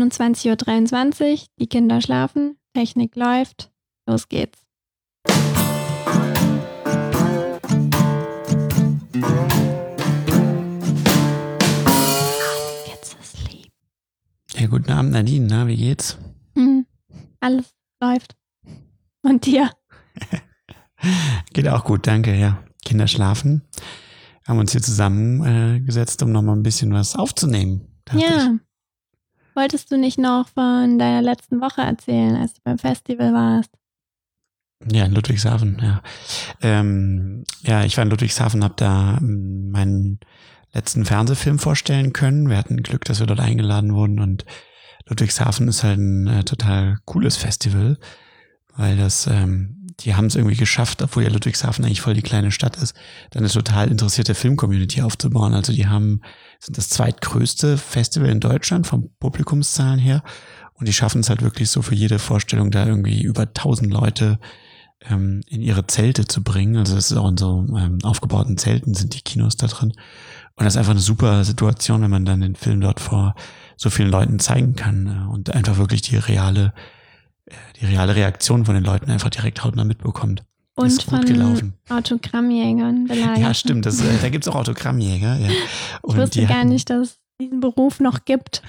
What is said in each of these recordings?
21:23 Uhr, die Kinder schlafen, Technik läuft, los geht's. Kids asleep. Ja, guten Abend Nadine, na, wie geht's? Alles läuft. Und dir? Geht auch gut, danke, ja. Kinder schlafen. Haben uns hier zusammengesetzt, um nochmal ein bisschen was aufzunehmen. Ja. Wolltest du nicht noch von deiner letzten Woche erzählen, als du beim Festival warst? Ja, in Ludwigshafen, ja. Ja, ich war in Ludwigshafen, habe da meinen letzten Fernsehfilm vorstellen können. Wir hatten Glück, dass wir dort eingeladen wurden, und Ludwigshafen ist halt ein total cooles Festival, weil das, die haben es irgendwie geschafft, obwohl ja Ludwigshafen eigentlich voll die kleine Stadt ist, dann eine total interessierte Filmcommunity aufzubauen. Also die sind das zweitgrößte Festival in Deutschland vom Publikumszahlen her, und die schaffen es halt wirklich so für jede Vorstellung da irgendwie über 1000 Leute in ihre Zelte zu bringen. Also das ist auch in so aufgebauten Zelten sind die Kinos da drin. Und das ist einfach eine super Situation, wenn man dann den Film dort vor so vielen Leuten zeigen kann und einfach wirklich die reale Reaktion von den Leuten einfach direkt hautnah mitbekommt. Und ist gut gelaufen. Autogrammjägern belagert. Ja, stimmt. Da gibt's auch Autogrammjäger. Ja. Und ich wusste gar nicht, dass es diesen Beruf noch gibt.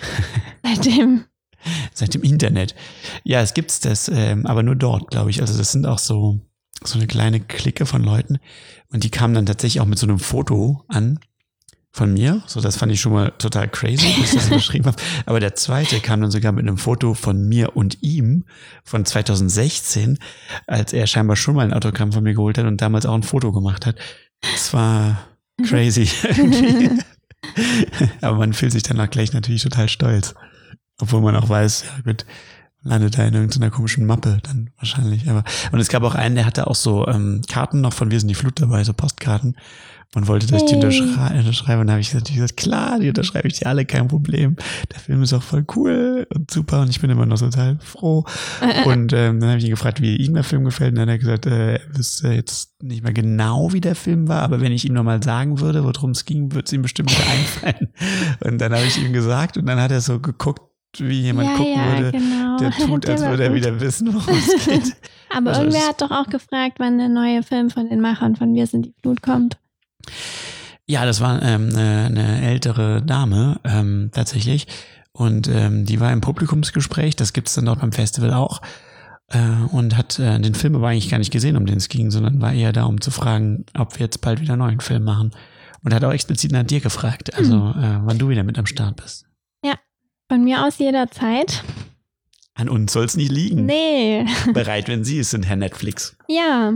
Seit dem Internet. Ja, es gibt's das, aber nur dort, glaube ich. Also das sind auch so eine kleine Clique von Leuten, und die kamen dann tatsächlich auch mit so einem Foto an von mir. So, das fand ich schon mal total crazy, dass ich das geschrieben habe. Aber der zweite kam dann sogar mit einem Foto von mir und ihm von 2016, als er scheinbar schon mal ein Autogramm von mir geholt hat und damals auch ein Foto gemacht hat. Das war crazy irgendwie. Aber man fühlt sich danach gleich natürlich total stolz. Obwohl man auch weiß, ja gut, landet da in irgendeiner komischen Mappe dann wahrscheinlich. Und es gab auch einen, der hatte auch so Karten noch von Wir sind die Flut dabei, so Postkarten. Man wollte, dass ich die unterschreibe, und da habe ich natürlich gesagt, klar, die unterschreibe ich dir alle, kein Problem. Der Film ist auch voll cool und super, und ich bin immer noch total froh. Und dann habe ich ihn gefragt, wie ihm der Film gefällt, und dann hat er gesagt, er wüsste jetzt nicht mehr genau, wie der Film war, aber wenn ich ihm nochmal sagen würde, worum es ging, würde es ihm bestimmt wieder einfallen. Und dann habe ich ihm gesagt, und dann hat er so geguckt, wie jemand gucken würde, genau. Der tut, als würde er wieder wissen, worum es geht. Aber also irgendwer hat doch auch gefragt, wann der neue Film von den Machern von Wir sind die Flut kommt. Ja, das war eine ältere Dame tatsächlich, und die war im Publikumsgespräch, das gibt's dann dort beim Festival auch, und hat den Film aber eigentlich gar nicht gesehen, um den es ging, sondern war eher da, um zu fragen, ob wir jetzt bald wieder einen neuen Film machen, und hat auch explizit nach dir gefragt, also wann du wieder mit am Start bist. Ja, von mir aus jederzeit. An uns soll's nicht liegen. Nee. Bereit, wenn Sie es sind, Herr Netflix. Ja.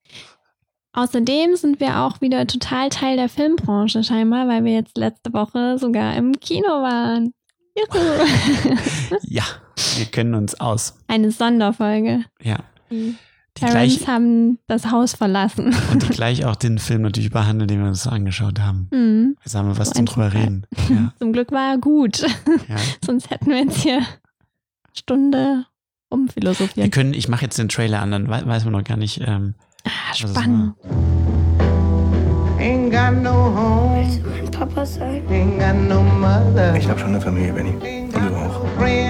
Außerdem sind wir auch wieder total Teil der Filmbranche scheinbar, weil wir jetzt letzte Woche sogar im Kino waren. Juhu. Ja, wir kennen uns aus. Eine Sonderfolge. Ja. Die Parents haben das Haus verlassen. Und die gleich auch den Film natürlich behandeln, den wir uns so angeschaut haben. Jetzt haben wir was zum drüber reden. Ja. Zum Glück war er gut. Ja. Sonst hätten wir jetzt hier Stunde rumphilosophiert. Ich mache jetzt den Trailer an, dann weiß man noch gar nicht, spannend. Willst du mein Papa sein? Ich habe schon eine Familie, Benny. Und du auch.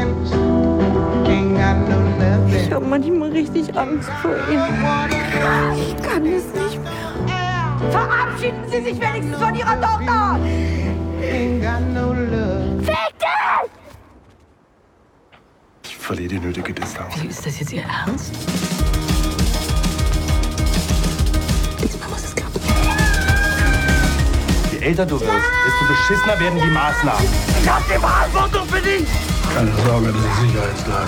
Ich habe manchmal richtig Angst vor ihm. Ich kann es nicht mehr. Verabschieden Sie sich wenigstens von Ihrer Tochter! Fick dich! Ich verliere die nötige Distanz. Wie, ist das jetzt Ihr Ernst? Diesmal muss es klappen. Je älter du wirst, desto beschissener werden die Maßnahmen. Ich hab die Verantwortung für dich! Keine Sorge, das ist Sicherheitsglas.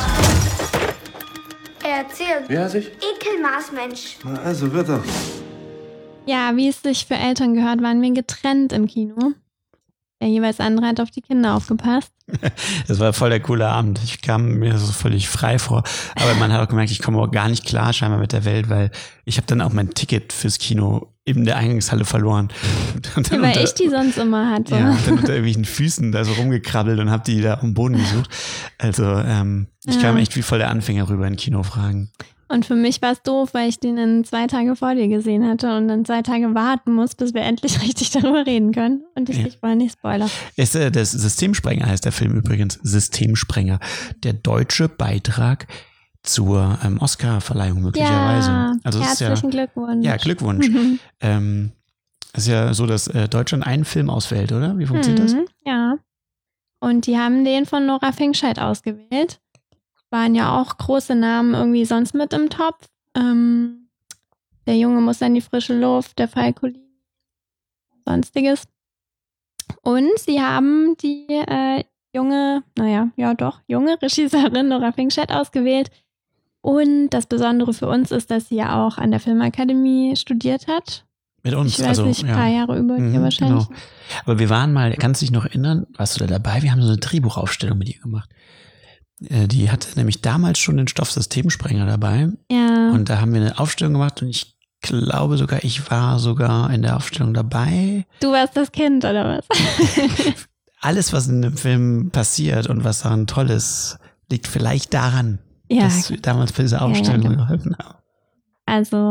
Er erzählt. Wie heißt ich? Ekelmaßmensch. Na, also wird er. Ja, wie es sich für Eltern gehört, waren wir getrennt im Kino. Der jeweils andere hat auf die Kinder aufgepasst. Das war voll der coole Abend. Ich kam mir so völlig frei vor. Aber man hat auch gemerkt, ich komme auch gar nicht klar scheinbar mit der Welt, weil ich habe dann auch mein Ticket fürs Kino in der Eingangshalle verloren. Ja, weil ich die sonst immer hatte. Ja, dann unter irgendwelchen Füßen da so rumgekrabbelt und habe die da am Boden gesucht. Also ich kam echt wie voll der Anfänger rüber in Kinofragen. Und für mich war es doof, weil ich den dann 2 Tage vor dir gesehen hatte und dann 2 Tage warten muss, bis wir endlich richtig darüber reden können. Und ich wollte nicht spoilern. Das Systemsprenger heißt der Film übrigens. Systemsprenger. Der deutsche Beitrag zur Oscar-Verleihung möglicherweise. Ja, also herzlichen Glückwunsch. Ja, Glückwunsch. Es ist ja so, dass Deutschland einen Film auswählt, oder? Wie funktioniert das? Ja. Und die haben den von Nora Fingscheid ausgewählt. Waren ja auch große Namen irgendwie sonst mit im Topf. Der Junge muss in die frische Luft, der Falkolin, sonstiges. Und sie haben die junge Regisseurin Nora Fingscheid ausgewählt. Und das Besondere für uns ist, dass sie ja auch an der Filmakademie studiert hat. Mit uns, ich weiß nicht, ein paar Jahre über dir wahrscheinlich. Genau. Aber wir waren mal, kannst du dich noch erinnern, warst du da dabei? Wir haben so eine Drehbuchaufstellung mit ihr gemacht. Die hatte nämlich damals schon den Stoff Systemsprenger dabei. Ja. Und da haben wir eine Aufstellung gemacht und ich glaube sogar, ich war sogar in der Aufstellung dabei. Du warst das Kind, oder was? Alles, was in dem Film passiert und was daran toll ist, liegt vielleicht daran, dass wir damals bei dieser Aufstellung geholfen haben. Also,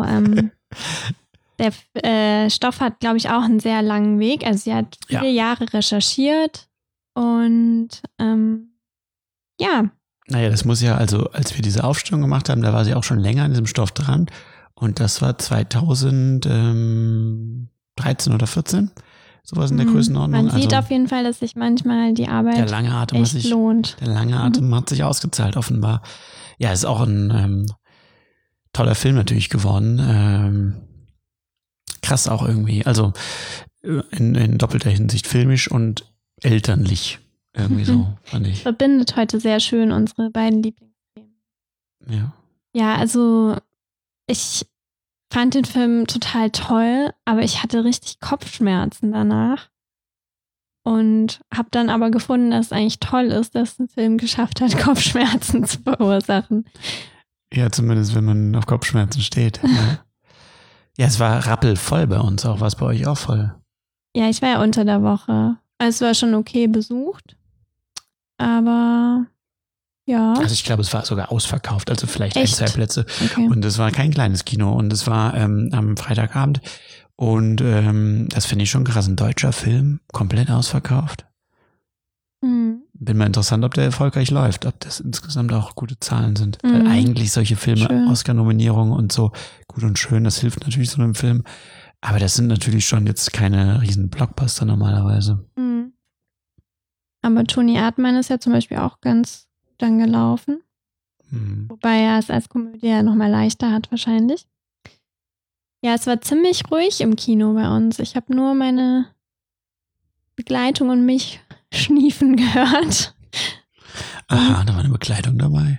der Stoff hat, glaube ich, auch einen sehr langen Weg. Also sie hat viele Jahre recherchiert und Naja, das muss ja, also als wir diese Aufstellung gemacht haben, da war sie auch schon länger an diesem Stoff dran und das war 2013 oder 14, sowas in der Größenordnung. Man sieht auf jeden Fall, dass sich manchmal die Arbeit lohnt. Der lange Atem hat sich ausgezahlt, offenbar. Ja, ist auch ein toller Film natürlich geworden. Krass auch irgendwie, also in doppelter Hinsicht filmisch und elternlich irgendwie so, fand ich. Verbindet heute sehr schön unsere beiden Lieblingsthemen. Ja. Ja, also ich fand den Film total toll, aber ich hatte richtig Kopfschmerzen danach und habe dann aber gefunden, dass es eigentlich toll ist, dass ein Film geschafft hat, Kopfschmerzen zu verursachen. Ja, zumindest wenn man auf Kopfschmerzen steht. Ja, es war rappelvoll bei uns auch. War es bei euch auch voll? Ja, ich war ja unter der Woche. Es war schon okay besucht. Aber ja. Also ich glaube, es war sogar ausverkauft. Also vielleicht Echt? 1, 2 Plätze. Okay. Und es war kein kleines Kino. Und es war am Freitagabend. Und das finde ich schon krass. Ein deutscher Film, komplett ausverkauft. Bin mal interessant, ob der erfolgreich läuft, ob das insgesamt auch gute Zahlen sind. Weil eigentlich solche Filme, Oscar-Nominierungen und so, gut und schön, das hilft natürlich so einem Film. Aber das sind natürlich schon jetzt keine riesen Blockbuster normalerweise. Aber Toni Erdmann ist ja zum Beispiel auch ganz gut dann gelaufen. Wobei er es als Komödie ja nochmal leichter hat wahrscheinlich. Ja, es war ziemlich ruhig im Kino bei uns. Ich habe nur meine Begleitung und mich schniefen gehört. Aha, da war eine Begleitung dabei.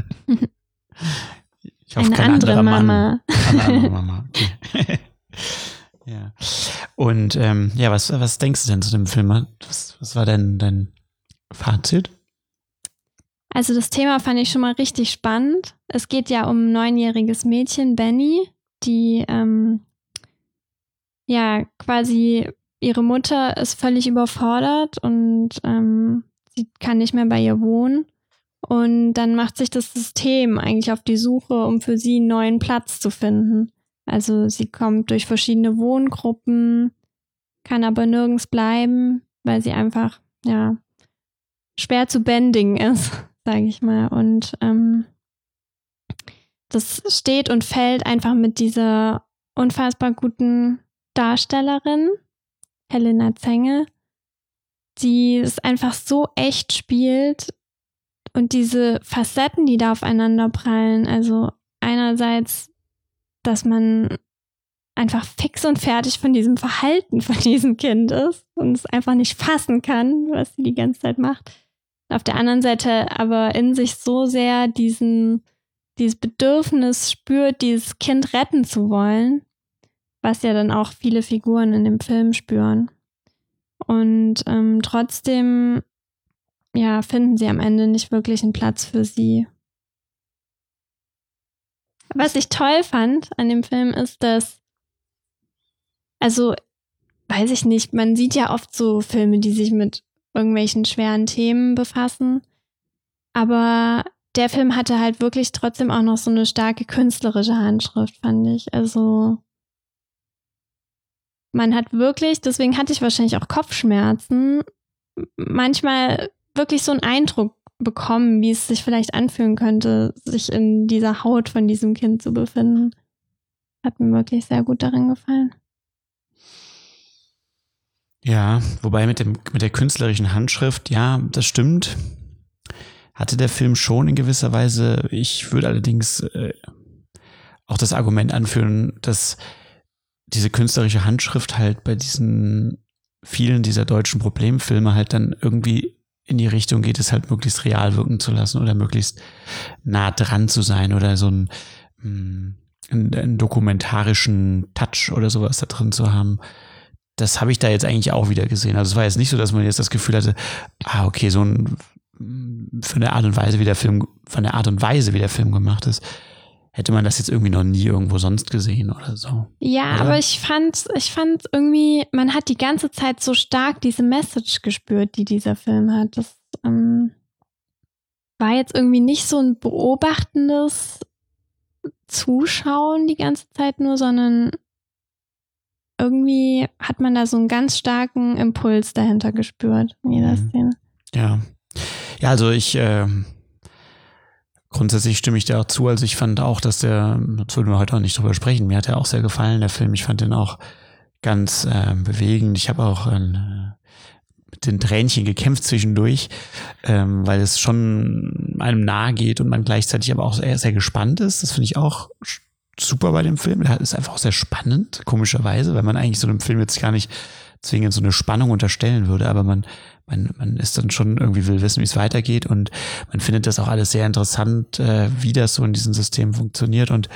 Ich hoffe, eine andere Mama. Eine andere Mama, okay. Ja. Und was denkst du denn zu dem Film? Was war denn dein Fazit? Also das Thema fand ich schon mal richtig spannend. Es geht ja um ein 9-jähriges Mädchen, Benny, die quasi ihre Mutter ist völlig überfordert und sie kann nicht mehr bei ihr wohnen. Und dann macht sich das System eigentlich auf die Suche, um für sie einen neuen Platz zu finden. Also sie kommt durch verschiedene Wohngruppen, kann aber nirgends bleiben, weil sie einfach, schwer zu bändigen ist, sage ich mal. Und das steht und fällt einfach mit dieser unfassbar guten Darstellerin, Helena Zenge, die es einfach so echt spielt und diese Facetten, die da aufeinander prallen, also einerseits, dass man einfach fix und fertig von diesem Verhalten von diesem Kind ist und es einfach nicht fassen kann, was sie die ganze Zeit macht. Auf der anderen Seite aber in sich so sehr dieses Bedürfnis spürt, dieses Kind retten zu wollen, was ja dann auch viele Figuren in dem Film spüren. Und trotzdem, finden sie am Ende nicht wirklich einen Platz für sie. Was ich toll fand an dem Film ist, dass, also, weiß ich nicht, man sieht ja oft so Filme, die sich mit irgendwelchen schweren Themen befassen, aber der Film hatte halt wirklich trotzdem auch noch so eine starke künstlerische Handschrift, fand ich. Also man hat wirklich, deswegen hatte ich wahrscheinlich auch Kopfschmerzen, manchmal wirklich so einen Eindruck bekommen, wie es sich vielleicht anfühlen könnte, sich in dieser Haut von diesem Kind zu befinden. Hat mir wirklich sehr gut darin gefallen. Ja, wobei mit der künstlerischen Handschrift, ja, das stimmt. Hatte der Film schon in gewisser Weise. Ich würde allerdings auch das Argument anführen, dass diese künstlerische Handschrift halt bei diesen vielen dieser deutschen Problemfilme halt dann irgendwie in die Richtung geht, es halt möglichst real wirken zu lassen oder möglichst nah dran zu sein oder so einen dokumentarischen Touch oder sowas da drin zu haben. Das habe ich da jetzt eigentlich auch wieder gesehen. Also es war jetzt nicht so, dass man jetzt das Gefühl hatte, okay, so von der Art und Weise, wie der Film gemacht ist, hätte man das jetzt irgendwie noch nie irgendwo sonst gesehen oder so. Ja, oder? Aber ich fand irgendwie, man hat die ganze Zeit so stark diese Message gespürt, die dieser Film hat. Das war jetzt irgendwie nicht so ein beobachtendes Zuschauen die ganze Zeit nur, sondern irgendwie hat man da so einen ganz starken Impuls dahinter gespürt in jeder Szene. Ja. Ja, also grundsätzlich stimme ich dir auch zu. Also ich fand auch, dass das würden wir heute auch nicht drüber sprechen. Mir hat er auch sehr gefallen, der Film. Ich fand den auch ganz bewegend. Ich habe auch mit den Tränchen gekämpft zwischendurch, weil es schon einem nahe geht und man gleichzeitig aber auch sehr, sehr gespannt ist. Das finde ich auch super bei dem Film. Der ist einfach auch sehr spannend, komischerweise, weil man eigentlich so einem Film jetzt gar nicht zwingend so eine Spannung unterstellen würde, aber man ist dann schon irgendwie, will wissen, wie es weitergeht, und man findet das auch alles sehr interessant, wie das so in diesem System funktioniert. Und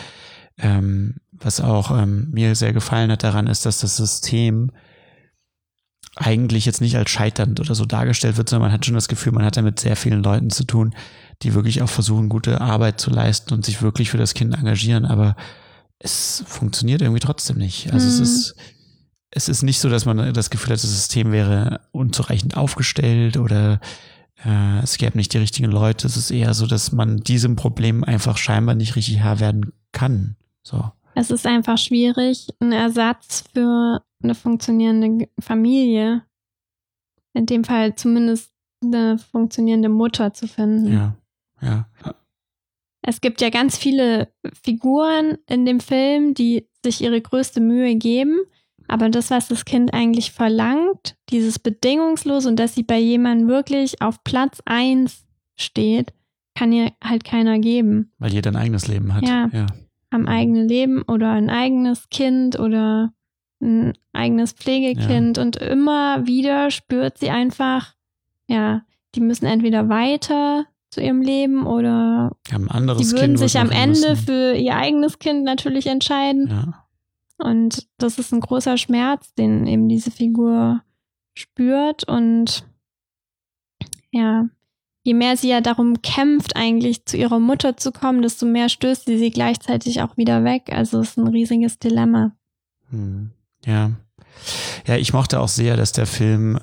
was auch mir sehr gefallen hat daran, ist, dass das System eigentlich jetzt nicht als scheiternd oder so dargestellt wird, sondern man hat schon das Gefühl, man hat da mit sehr vielen Leuten zu tun, die wirklich auch versuchen, gute Arbeit zu leisten und sich wirklich für das Kind engagieren, aber es funktioniert irgendwie trotzdem nicht. Also es ist nicht so, dass man das Gefühl hat, das System wäre unzureichend aufgestellt oder es gäbe nicht die richtigen Leute. Es ist eher so, dass man diesem Problem einfach scheinbar nicht richtig Herr werden kann. So. Es ist einfach schwierig, einen Ersatz für eine funktionierende Familie, in dem Fall zumindest eine funktionierende Mutter zu finden. Ja. Es gibt ja ganz viele Figuren in dem Film, die sich ihre größte Mühe geben, aber das, was das Kind eigentlich verlangt, dieses Bedingungslose und dass sie bei jemandem wirklich auf Platz 1 steht, kann ihr halt keiner geben. Weil jeder ein eigenes Leben hat. Ja. Am eigenen Leben oder ein eigenes Kind oder ein eigenes Pflegekind, und immer wieder spürt sie einfach, die müssen entweder weiter zu ihrem Leben oder haben ein anderes die würden Kind, sich am Ende für ihr eigenes Kind natürlich entscheiden. Ja. Und das ist ein großer Schmerz, den eben diese Figur spürt. Und ja, je mehr sie ja darum kämpft, eigentlich zu ihrer Mutter zu kommen, desto mehr stößt sie gleichzeitig auch wieder weg. Also es ist ein riesiges Dilemma. Ja, ich mochte auch sehr, dass der Film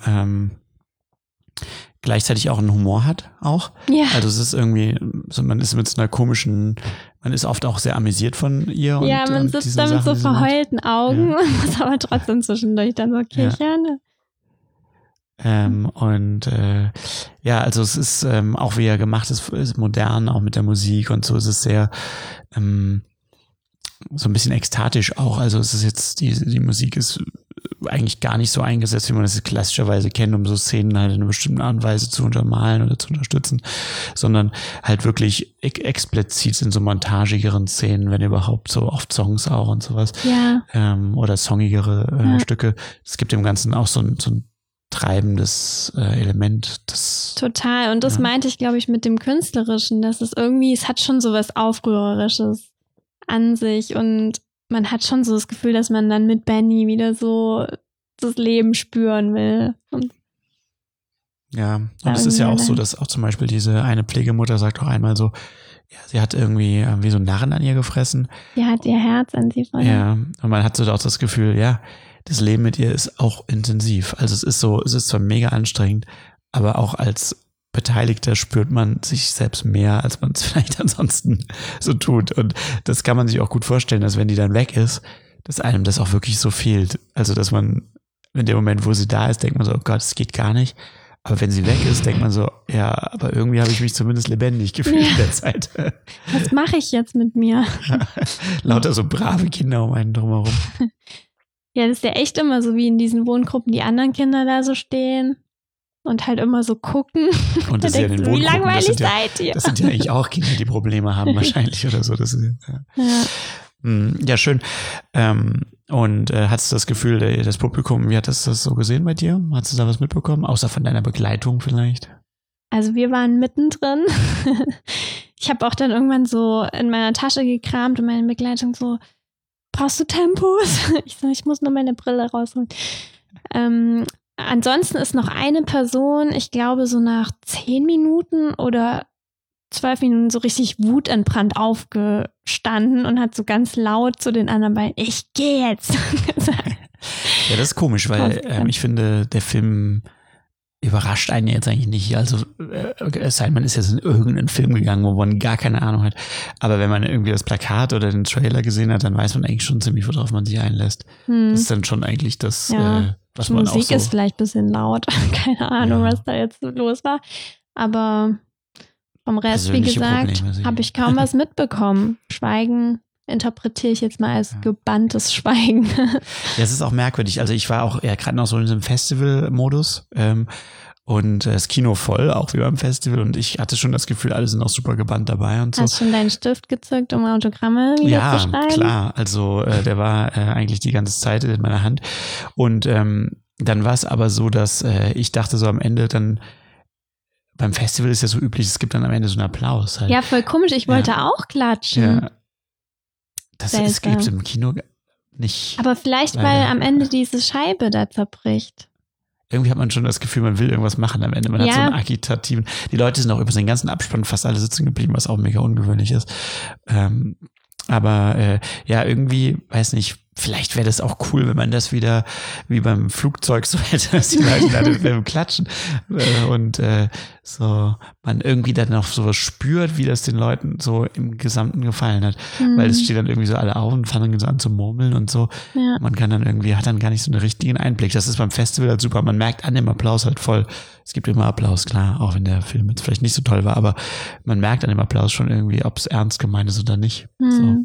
gleichzeitig auch einen Humor hat auch. Ja. Also es ist irgendwie, so, man ist mit so einer komischen, man ist oft auch sehr amüsiert von ihr. Ja, und man sitzt da mit so verheulten Augen und muss aber trotzdem zwischendurch dann so kichern. Also es ist auch, wie er gemacht ist modern, auch mit der Musik und so, es ist sehr so ein bisschen ekstatisch auch. Also es ist jetzt, die Musik ist eigentlich gar nicht so eingesetzt, wie man das klassischerweise kennt, um so Szenen halt in einer bestimmten Art und Weise zu untermalen oder zu unterstützen, sondern halt wirklich explizit in so montagigeren Szenen, wenn überhaupt, so oft Songs auch und sowas. Ja. Oder songigere Stücke. Es gibt dem Ganzen auch so ein treibendes Element. Total. Und das meinte ich, glaube ich, mit dem Künstlerischen, dass es irgendwie, es hat schon so was Aufrührerisches an sich und man hat schon so das Gefühl, dass man dann mit Benny wieder so das Leben spüren will. Und es ist ja auch so, dass auch zum Beispiel diese eine Pflegemutter sagt auch einmal so, sie hat irgendwie wie so einen Narren an ihr gefressen. Sie hat ihr Herz an sie verloren. Ja, und man hat so auch das Gefühl, das Leben mit ihr ist auch intensiv. Also es ist zwar mega anstrengend, aber auch als Beteiligter spürt man sich selbst mehr, als man es vielleicht ansonsten so tut. Und das kann man sich auch gut vorstellen, dass wenn die dann weg ist, dass einem das auch wirklich so fehlt. Also, dass man in dem Moment, wo sie da ist, denkt man so, oh Gott, es geht gar nicht. Aber wenn sie weg ist, denkt man so, ja, aber irgendwie habe ich mich zumindest lebendig gefühlt in der Zeit. Was mache ich jetzt mit mir? Lauter so brave Kinder um einen drumherum. Ja, das ist ja echt immer so wie in diesen Wohngruppen, die anderen Kinder da so stehen und halt immer so gucken. Und das ist ja in den wie Wohngruppen, langweilig seid ihr? Das sind ja eigentlich auch Kinder, die Probleme haben wahrscheinlich oder so. Das ist, ja, schön. Und hattest du das Gefühl, das Publikum, wie hat das so gesehen bei dir? Hast du da was mitbekommen? Außer von deiner Begleitung vielleicht? Also wir waren mittendrin. Ich habe auch dann irgendwann so in meiner Tasche gekramt und meine Begleitung so, brauchst du Tempos? Ich so, ich muss nur meine Brille rausholen. Ansonsten ist noch eine Person, ich glaube so nach 10 Minuten oder 12 Minuten so richtig wutentbrannt aufgestanden und hat so ganz laut zu den anderen beiden, ich gehe jetzt. Ja, das ist komisch, weil ich finde, der Film überrascht einen jetzt eigentlich nicht. Also es sei denn, man ist jetzt in irgendeinen Film gegangen, wo man gar keine Ahnung hat. Aber wenn man irgendwie das Plakat oder den Trailer gesehen hat, dann weiß man eigentlich schon ziemlich, worauf man sich einlässt. Das ist dann schon eigentlich das, was man auch so... Musik ist vielleicht ein bisschen laut. Keine Ahnung, was da jetzt los war. Aber vom Rest, wie gesagt, habe ich kaum was mitbekommen. Schweigen interpretiere ich jetzt mal als gebanntes Schweigen. Ja, es ist auch merkwürdig. Also ich war auch gerade noch so in diesem Festival-Modus und das Kino voll, auch wie beim Festival. Und ich hatte schon das Gefühl, alle sind auch super gebannt dabei und so. Hast du schon deinen Stift gezückt, um Autogramme wieder zu schreiben? Ja, klar. Also der war eigentlich die ganze Zeit in meiner Hand. Und dann war es aber so, dass ich dachte so am Ende dann, beim Festival ist ja so üblich, es gibt dann am Ende so einen Applaus. Halt. Ja, voll komisch. Ich wollte auch klatschen. Ja. Das gibt es im Kino nicht. Aber vielleicht, weil am Ende diese Scheibe da zerbricht. Irgendwie hat man schon das Gefühl, man will irgendwas machen am Ende. Man hat so einen agitativen... Die Leute sind auch über den ganzen Abspann fast alle sitzen geblieben, was auch mega ungewöhnlich ist. Aber irgendwie, weiß nicht, vielleicht wäre das auch cool, wenn man das wieder wie beim Flugzeug so hätte, dass die Leute da den Film klatschen und so man irgendwie dann noch sowas spürt, wie das den Leuten so im Gesamten gefallen hat. Weil es stehen dann irgendwie so alle auf und fangen dann so an zu murmeln und so. Ja. Man kann dann irgendwie, hat dann gar nicht so einen richtigen Einblick. Das ist beim Festival halt super. Man merkt an dem Applaus halt voll. Es gibt immer Applaus, klar, auch wenn der Film jetzt vielleicht nicht so toll war, aber man merkt an dem Applaus schon irgendwie, ob es ernst gemeint ist oder nicht. So.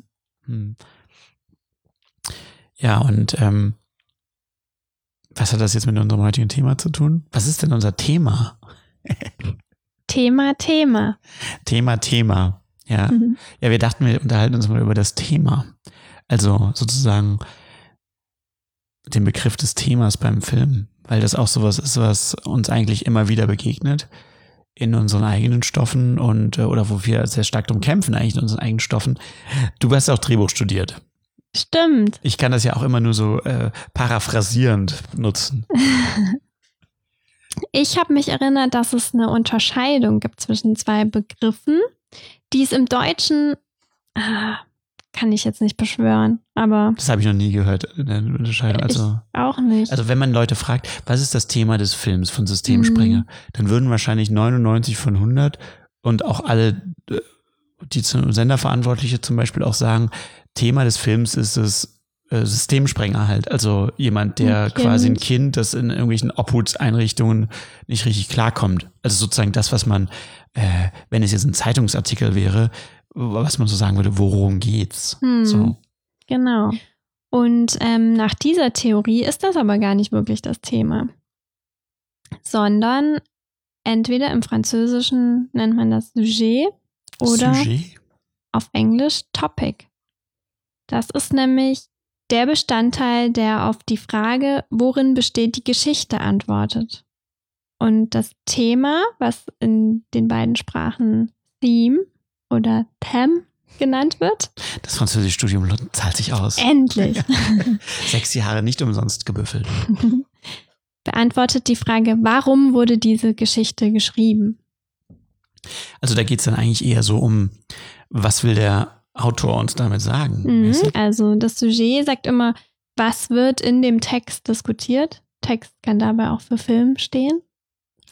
Ja, und was hat das jetzt mit unserem heutigen Thema zu tun? Was ist denn unser Thema? Thema. Ja. Ja, wir dachten, wir unterhalten uns mal über das Thema. Also sozusagen den Begriff des Themas beim Film, weil das auch sowas ist, was uns eigentlich immer wieder begegnet in unseren eigenen Stoffen und oder wo wir sehr stark drum kämpfen, eigentlich in unseren eigenen Stoffen. Du hast auch Drehbuch studiert. Stimmt. Ich kann das ja auch immer nur so paraphrasierend nutzen. Ich habe mich erinnert, dass es eine Unterscheidung gibt zwischen zwei Begriffen, die es im Deutschen, kann ich jetzt nicht beschwören, aber... Das habe ich noch nie gehört, eine Unterscheidung. Also, ich auch nicht. Also wenn man Leute fragt, was ist das Thema des Films von Systemsprenger, dann würden wahrscheinlich 99 von 100 und auch alle, die Senderverantwortliche zum Beispiel auch sagen, Thema des Films ist es Systemsprenger halt. Also jemand, der quasi ein Kind, das in irgendwelchen Obhutseinrichtungen nicht richtig klarkommt. Also sozusagen das, was man, wenn es jetzt ein Zeitungsartikel wäre, was man so sagen würde, worum geht's? So. Genau. Und nach dieser Theorie ist das aber gar nicht wirklich das Thema. Sondern entweder im Französischen nennt man das Sujet oder auf Englisch Topic. Das ist nämlich der Bestandteil, der auf die Frage, worin besteht die Geschichte, antwortet. Und das Thema, was in den beiden Sprachen Theme oder Theme genannt wird. Das Französischstudium zahlt sich aus. Endlich. 6 Jahre nicht umsonst gebüffelt. Beantwortet die Frage, warum wurde diese Geschichte geschrieben? Also da geht es dann eigentlich eher so um, was will der Autor uns damit sagen? Also das Sujet sagt immer, was wird in dem Text diskutiert? Text kann dabei auch für Film stehen.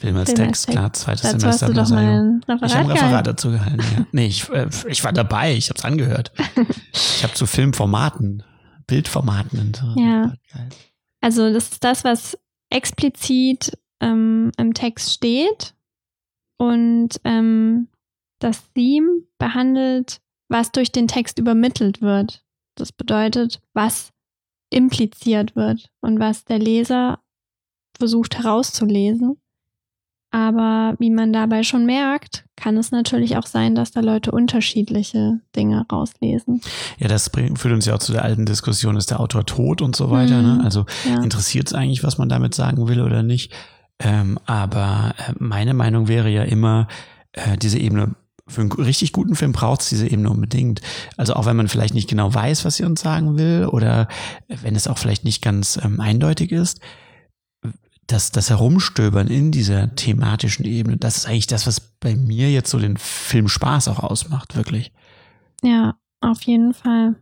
Film als Text, klar, zweites dazu Semester. Hast du doch mal ein Referat ich habe ein Referat dazu gehalten, ja. Nee, ich war dabei, ich habe es angehört. Ich habe zu Filmformaten, Bildformaten und so. Ja. Also das ist das, was explizit im Text steht. Und das Theme behandelt, was durch den Text übermittelt wird. Das bedeutet, was impliziert wird und was der Leser versucht herauszulesen. Aber wie man dabei schon merkt, kann es natürlich auch sein, dass da Leute unterschiedliche Dinge rauslesen. Ja, das führt uns ja auch zu der alten Diskussion, ist der Autor tot und so weiter. Ne? Also interessiert es eigentlich, was man damit sagen will oder nicht? Aber meine Meinung wäre ja immer, diese Ebene, für einen richtig guten Film braucht es diese Ebene unbedingt. Also auch wenn man vielleicht nicht genau weiß, was sie uns sagen will oder wenn es auch vielleicht nicht ganz eindeutig ist, das Herumstöbern in dieser thematischen Ebene, das ist eigentlich das, was bei mir jetzt so den Filmspaß auch ausmacht, wirklich. Ja, auf jeden Fall.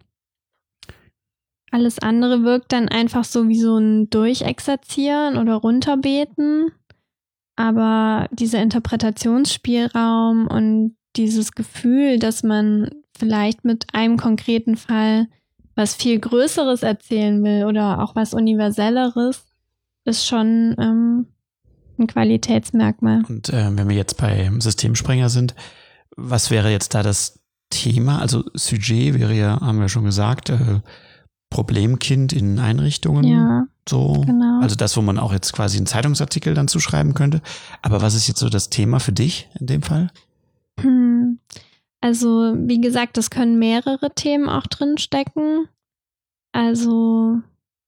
Alles andere wirkt dann einfach so wie so ein Durchexerzieren oder runterbeten. Aber dieser Interpretationsspielraum und dieses Gefühl, dass man vielleicht mit einem konkreten Fall was viel Größeres erzählen will oder auch was Universelleres, ist schon ein Qualitätsmerkmal. Und wenn wir jetzt bei Systemsprenger sind, was wäre jetzt da das Thema? Also Sujet wäre ja, haben wir schon gesagt, Problemkind in Einrichtungen. Ja, so. Genau. Also das, wo man auch jetzt quasi einen Zeitungsartikel dann zuschreiben könnte. Aber was ist jetzt so das Thema für dich in dem Fall? Also wie gesagt, es können mehrere Themen auch drin stecken. Also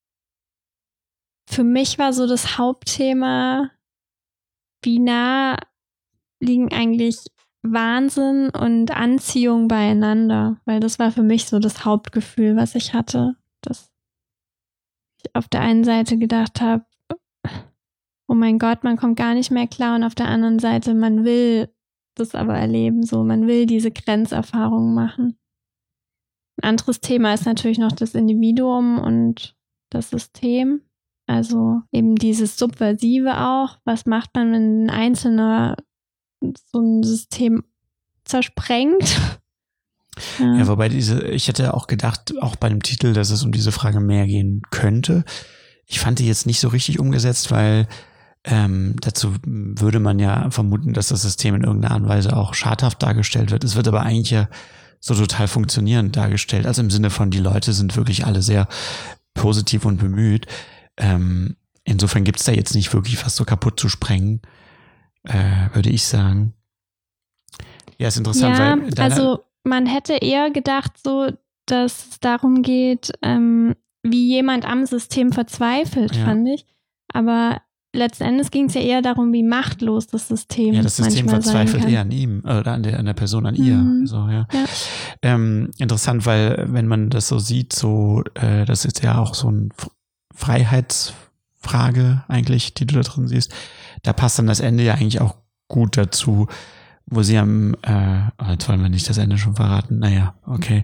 für mich war so das Hauptthema, wie nah liegen eigentlich Wahnsinn und Anziehung beieinander, weil das war für mich so das Hauptgefühl, was ich hatte, dass ich auf der einen Seite gedacht habe, oh mein Gott, man kommt gar nicht mehr klar, und auf der anderen Seite, man will das aber erleben, so, man will diese Grenzerfahrungen machen. Ein anderes Thema ist natürlich noch das Individuum und das System. Also eben dieses Subversive auch. Was macht man, wenn ein Einzelner so ein System zersprengt? Ja, wobei ich hätte auch gedacht, auch bei dem Titel, dass es um diese Frage mehr gehen könnte. Ich fand die jetzt nicht so richtig umgesetzt, weil dazu würde man ja vermuten, dass das System in irgendeiner Art und Weise auch schadhaft dargestellt wird. Es wird aber eigentlich ja so total funktionierend dargestellt. Also im Sinne von, die Leute sind wirklich alle sehr positiv und bemüht. Insofern gibt es da jetzt nicht wirklich was so kaputt zu sprengen, würde ich sagen. Ja, ist interessant. Ja, weil also man hätte eher gedacht so, dass es darum geht, wie jemand am System verzweifelt, fand ich. Aber letzten Endes ging es ja eher darum, wie machtlos das System das System verzweifelt eher an ihm oder an der Person, an ihr. Also, interessant, weil wenn man das so sieht, so das ist ja auch so ein Freiheitsfrage eigentlich, die du da drin siehst. Da passt dann das Ende ja eigentlich auch gut dazu, wo sie jetzt wollen wir nicht das Ende schon verraten. Naja, okay.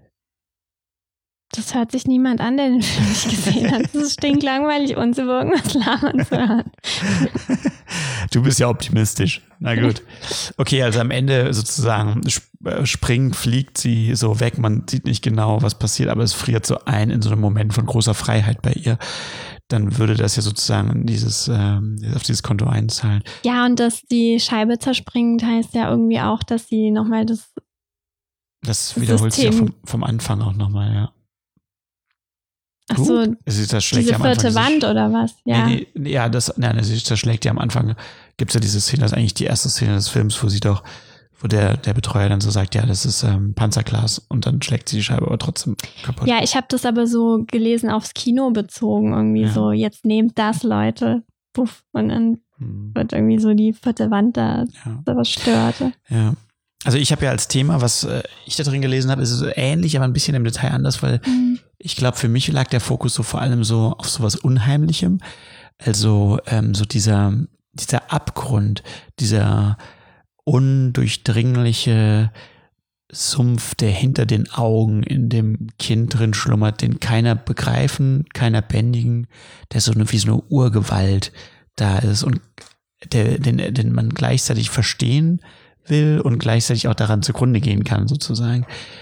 Das hört sich niemand an, der den Film nicht gesehen hat. Das ist stinklangweilig, uns über irgendwas labern zu hören. Du bist ja optimistisch. Na gut. Okay, also am Ende sozusagen fliegt sie so weg. Man sieht nicht genau, was passiert, aber es friert so ein in so einem Moment von großer Freiheit bei ihr. Dann würde das ja sozusagen auf dieses Konto einzahlen. Ja, und dass die Scheibe zerspringt, heißt ja irgendwie auch, dass sie nochmal das wiederholt sich ja vom Anfang auch nochmal, ja. Ach so, diese vierte Wand oder was? Ja, sie zerschlägt ja am Anfang. Gibt es ja diese Szene, das ist eigentlich die erste Szene des Films, wo der Betreuer dann so sagt, ja, das ist Panzerglas, und dann schlägt sie die Scheibe aber trotzdem kaputt. Ja, ich habe das aber so gelesen, aufs Kino bezogen, irgendwie so, jetzt nehmt das, Leute. Puff, und dann wird irgendwie so die vierte Wand da zerstört. Ja. Also ich habe ja als Thema, was ich da drin gelesen habe, ist so ähnlich, aber ein bisschen im Detail anders, weil ich glaube, für mich lag der Fokus so vor allem so auf sowas Unheimlichem. Also so dieser Abgrund, dieser undurchdringliche Sumpf, der hinter den Augen in dem Kind drin schlummert, den keiner begreifen, keiner bändigen, der wie so eine Urgewalt da ist. Und den man gleichzeitig verstehen will und gleichzeitig auch daran zugrunde gehen kann, sozusagen.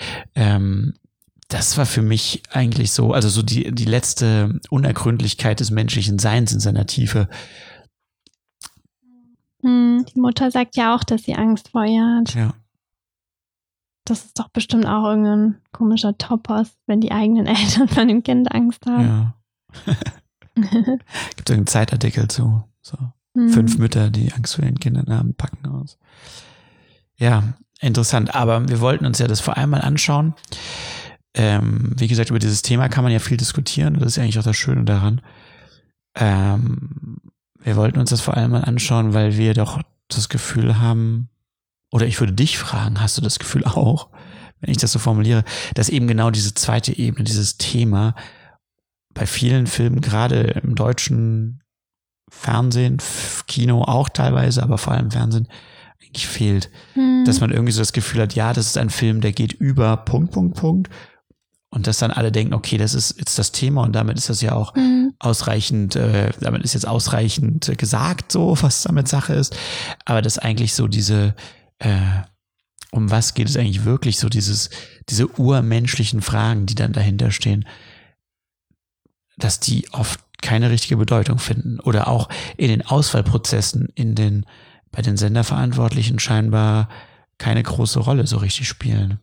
Das war für mich eigentlich so, also so die letzte Unergründlichkeit des menschlichen Seins in seiner Tiefe. Die Mutter sagt ja auch, dass sie Angst vor ihr hat. Ja. Das ist doch bestimmt auch irgendein komischer Topos, wenn die eigenen Eltern von dem Kind Angst haben. Ja. Gibt irgendeinen Zeitartikel zu. So. 5 Mütter, die Angst vor ihren Kindern haben, packen aus. Ja, interessant. Aber wir wollten uns ja das vor allem mal anschauen. Wie gesagt, über dieses Thema kann man ja viel diskutieren. Das ist ja eigentlich auch das Schöne daran. Wir wollten uns das vor allem mal anschauen, weil wir doch das Gefühl haben, oder ich würde dich fragen, hast du das Gefühl auch, wenn ich das so formuliere, dass eben genau diese zweite Ebene, dieses Thema bei vielen Filmen, gerade im deutschen Fernsehen, Kino auch teilweise, aber vor allem Fernsehen, eigentlich fehlt. Dass man irgendwie so das Gefühl hat, ja, das ist ein Film, der geht über ... Und dass dann alle denken, okay, das ist jetzt das Thema und damit ist das ja auch ausreichend, damit ist jetzt ausreichend gesagt, so, was damit Sache ist. Aber dass eigentlich so diese, um was geht es eigentlich wirklich, so diese urmenschlichen Fragen, die dann dahinter stehen, dass die oft keine richtige Bedeutung finden oder auch in den Auswahlprozessen bei den Senderverantwortlichen scheinbar keine große Rolle so richtig spielen.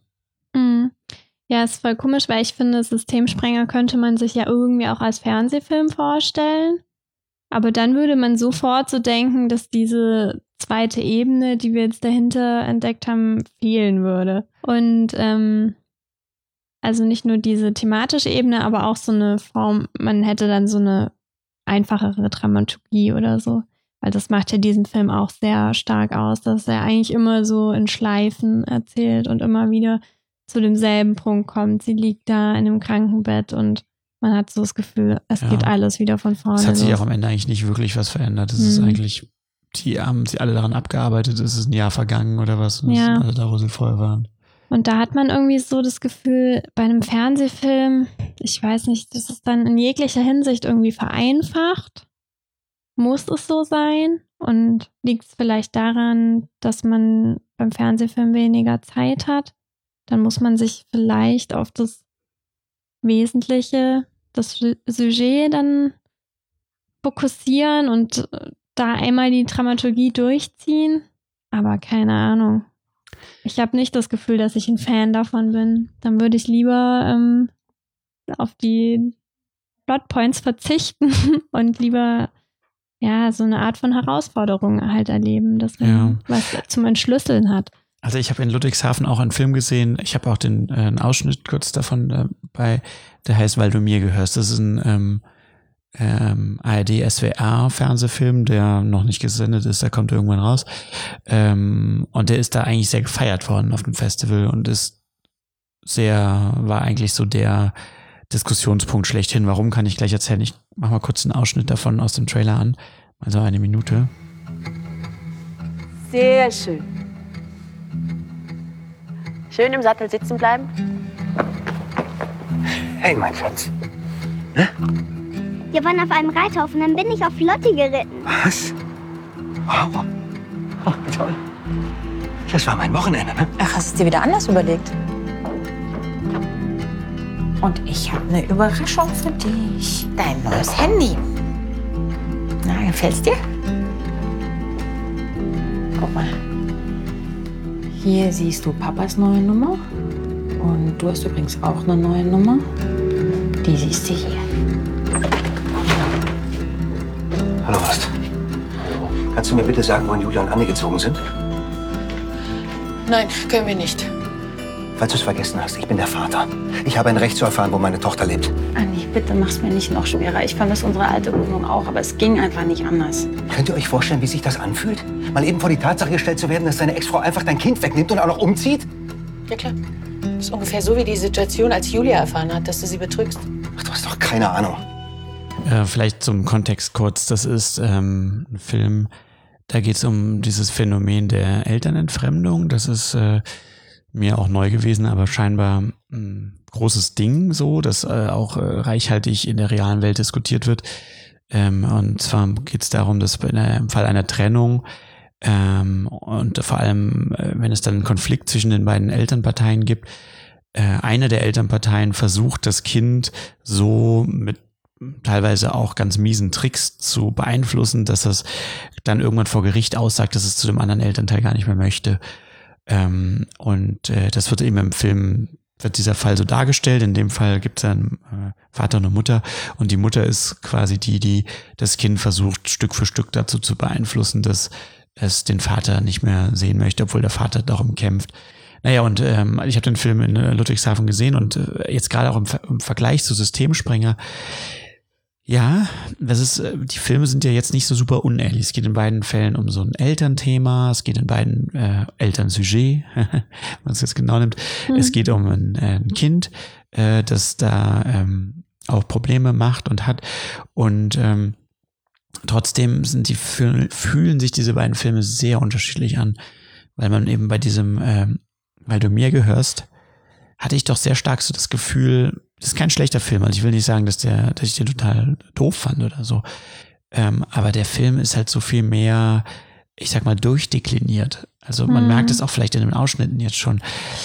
Ja, ist voll komisch, weil ich finde, Systemsprenger könnte man sich ja irgendwie auch als Fernsehfilm vorstellen. Aber dann würde man sofort so denken, dass diese zweite Ebene, die wir jetzt dahinter entdeckt haben, fehlen würde. Und also nicht nur diese thematische Ebene, aber auch so eine Form, man hätte dann so eine einfachere Dramaturgie oder so. Weil das macht ja diesen Film auch sehr stark aus, dass er eigentlich immer so in Schleifen erzählt und immer wieder zu demselben Punkt kommt. Sie liegt da in einem Krankenbett und man hat so das Gefühl, es geht alles wieder von vorne. Es hat sich auch am Ende eigentlich nicht wirklich was verändert. Es ist eigentlich, die haben sie alle daran abgearbeitet, es ist ein Jahr vergangen oder was. Und sind alle da, wo sie vorher waren. Und da hat man irgendwie so das Gefühl, bei einem Fernsehfilm, ich weiß nicht, das ist dann in jeglicher Hinsicht irgendwie vereinfacht. Muss es so sein? Und liegt es vielleicht daran, dass man beim Fernsehfilm weniger Zeit hat? Dann muss man sich vielleicht auf das Wesentliche, das Sujet dann fokussieren und da einmal die Dramaturgie durchziehen. Aber keine Ahnung. Ich habe nicht das Gefühl, dass ich ein Fan davon bin. Dann würde ich lieber auf die Plotpoints verzichten und lieber so eine Art von Herausforderung halt erleben, dass man was zum Entschlüsseln hat. Also ich habe in Ludwigshafen auch einen Film gesehen, ich habe auch einen Ausschnitt kurz davon der heißt Weil du mir gehörst. Das ist ein ARD-SWR-Fernsehfim, der noch nicht gesendet ist, der kommt irgendwann raus. Und der ist da eigentlich sehr gefeiert worden auf dem Festival und war eigentlich so der Diskussionspunkt schlechthin. Warum, kann ich gleich erzählen. Ich mache mal kurz einen Ausschnitt davon aus dem Trailer an. Also 1 Minute. Sehr schön. Schön im Sattel sitzen bleiben. Hey, mein Schatz. Wir waren auf einem Reiterhof und dann bin ich auf Lotti geritten. Was? Wow. Oh, toll. Das war mein Wochenende, ne? Ach, hast du es dir wieder anders überlegt? Und ich habe eine Überraschung für dich. Dein neues Handy. Na, gefällt's dir? Guck mal. Hier siehst du Papas neue Nummer. Und du hast übrigens auch eine neue Nummer. Die siehst du hier. Hallo, Horst. Kannst du mir bitte sagen, wohin Julia und Anni gezogen sind? Nein, können wir nicht. Falls du es vergessen hast, ich bin der Vater. Ich habe ein Recht zu erfahren, wo meine Tochter lebt. Anni, bitte mach's mir nicht noch schwerer. Ich vermisse unsere alte Wohnung auch, aber es ging einfach nicht anders. Könnt ihr euch vorstellen, wie sich das anfühlt? Mal eben vor die Tatsache gestellt zu werden, dass deine Ex-Frau einfach dein Kind wegnimmt und auch noch umzieht? Ja, klar. Das ist ungefähr so wie die Situation, als Julia erfahren hat, dass du sie betrügst. Ach, du hast doch keine Ahnung. Vielleicht zum Kontext kurz. Das ist ein Film, da geht es um dieses Phänomen der Elternentfremdung. Das ist mir auch neu gewesen, aber scheinbar ein großes Ding so, das auch reichhaltig in der realen Welt diskutiert wird. Und zwar geht es darum, dass im Fall einer Trennung und vor allem, wenn es dann einen Konflikt zwischen den beiden Elternparteien gibt, eine der Elternparteien versucht, das Kind so mit teilweise auch ganz miesen Tricks zu beeinflussen, dass es dann irgendwann vor Gericht aussagt, dass es zu dem anderen Elternteil gar nicht mehr möchte. Und das wird eben im Film, wird dieser Fall so dargestellt. In dem Fall gibt es einen Vater und eine Mutter. Und die Mutter ist quasi die das Kind versucht, Stück für Stück dazu zu beeinflussen, dass es den Vater nicht mehr sehen möchte, obwohl der Vater darum kämpft. Naja, und ich habe den Film in Ludwigshafen gesehen und jetzt gerade auch im Vergleich zu Systemsprenger, ja, die Filme sind ja jetzt nicht so super unehrlich. Es geht in beiden Fällen um so ein Elternthema, es geht in beiden Elternsujet, wenn man es jetzt genau nimmt. Es geht um ein Kind, das da auch Probleme macht und hat. Und trotzdem fühlen sich diese beiden Filme sehr unterschiedlich an, weil man eben bei diesem, weil du mir gehörst, hatte ich doch sehr stark so das Gefühl, das ist kein schlechter Film, also ich will nicht sagen, dass ich den total doof fand oder so, aber der Film ist halt so viel mehr, ich sag mal, durchdekliniert. Also man merkt es auch vielleicht in den Ausschnitten jetzt schon.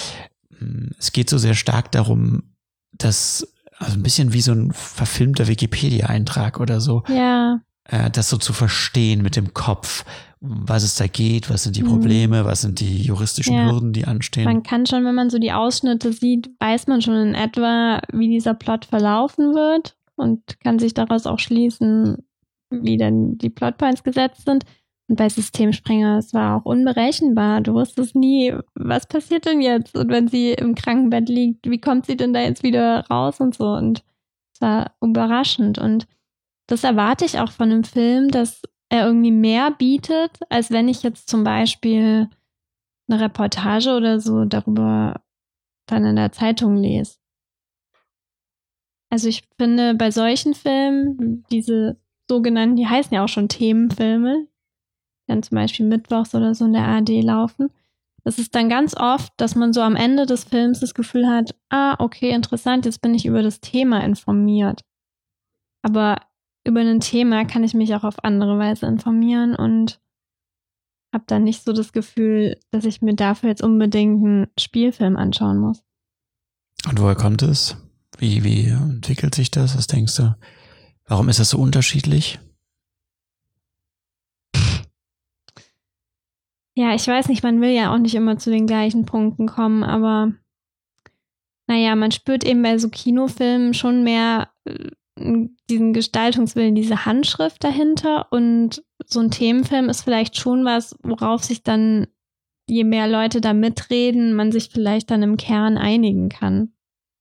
Es geht so sehr stark darum, dass, also ein bisschen wie so ein verfilmter Wikipedia-Eintrag oder so, Ja. Das so zu verstehen mit dem Kopf, was es da geht, was sind die Probleme, was sind die juristischen Hürden, die anstehen. Man kann schon, wenn man so die Ausschnitte sieht, weiß man schon in etwa, wie dieser Plot verlaufen wird und kann sich daraus auch schließen, wie dann die Plotpoints gesetzt sind. Und bei Systemsprenger, es war auch unberechenbar. Du wusstest nie, was passiert denn jetzt? Und wenn sie im Krankenbett liegt, wie kommt sie denn da jetzt wieder raus und so? Und es war überraschend. Und das erwarte ich auch von einem Film, dass er irgendwie mehr bietet, als wenn ich jetzt zum Beispiel eine Reportage oder so darüber dann in der Zeitung lese. Also ich finde, bei solchen Filmen, diese sogenannten, die heißen ja auch schon Themenfilme, die dann zum Beispiel mittwochs oder so in der ARD laufen, das ist dann ganz oft, dass man so am Ende des Films das Gefühl hat, okay, interessant, jetzt bin ich über das Thema informiert. Aber über ein Thema kann ich mich auch auf andere Weise informieren und habe dann nicht so das Gefühl, dass ich mir dafür jetzt unbedingt einen Spielfilm anschauen muss. Und woher kommt es? Wie entwickelt sich das? Was denkst du? Warum ist das so unterschiedlich? Ja, ich weiß nicht, man will ja auch nicht immer zu den gleichen Punkten kommen, aber naja, man spürt eben bei so Kinofilmen schon mehr diesen Gestaltungswillen, diese Handschrift dahinter, und so ein Themenfilm ist vielleicht schon was, worauf sich dann, je mehr Leute da mitreden, man sich vielleicht dann im Kern einigen kann.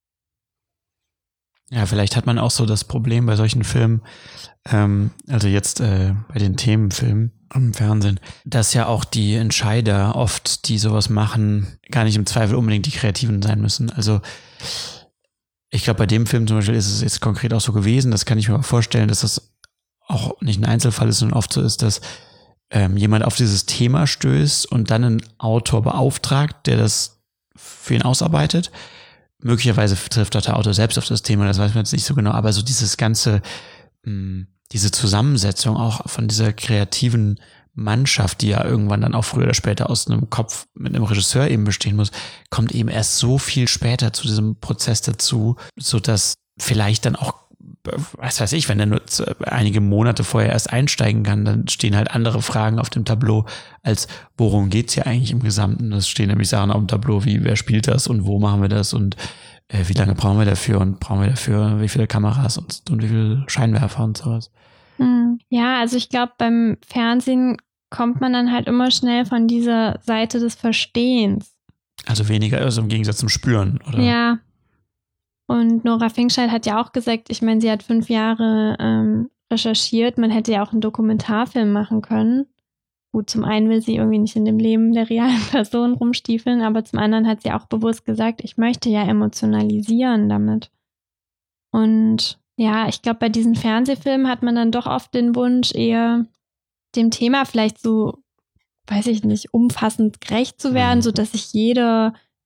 Ja, vielleicht hat man auch so das Problem bei solchen Filmen, also jetzt bei den Themenfilmen im Fernsehen, dass ja auch die Entscheider oft, die sowas machen, gar nicht im Zweifel unbedingt die Kreativen sein müssen. Also ich glaube, bei dem Film zum Beispiel ist es jetzt konkret auch so gewesen, das kann ich mir mal vorstellen, dass das auch nicht ein Einzelfall ist, sondern oft so ist, dass jemand auf dieses Thema stößt und dann einen Autor beauftragt, der das für ihn ausarbeitet. Möglicherweise trifft auch der Autor selbst auf das Thema, das weiß man jetzt nicht so genau, aber so dieses ganze, diese Zusammensetzung auch von dieser kreativen Mannschaft, die ja irgendwann dann auch früher oder später aus einem Kopf mit einem Regisseur eben bestehen muss, kommt eben erst so viel später zu diesem Prozess dazu, so dass vielleicht dann auch, was weiß ich, wenn er nur einige Monate vorher erst einsteigen kann, dann stehen halt andere Fragen auf dem Tableau, als worum geht's hier eigentlich im Gesamten. Es stehen nämlich Sachen auf dem Tableau wie, wer spielt das und wo machen wir das und wie lange brauchen wir dafür und brauchen wir dafür wie viele Kameras und wie viele Scheinwerfer und sowas. Ja, also ich glaube, beim Fernsehen kommt man dann halt immer schnell von dieser Seite des Verstehens. Also weniger, also im Gegensatz zum Spüren, oder? Ja. Und Nora Finkscheid hat ja auch gesagt, ich meine, sie hat 5 Jahre recherchiert, man hätte ja auch einen Dokumentarfilm machen können. Gut, zum einen will sie irgendwie nicht in dem Leben der realen Person rumstiefeln, aber zum anderen hat sie auch bewusst gesagt, ich möchte ja emotionalisieren damit. Und ja, ich glaube, bei diesen Fernsehfilmen hat man dann doch oft den Wunsch, eher dem Thema vielleicht so, weiß ich nicht, umfassend gerecht zu werden, sodass sich jeder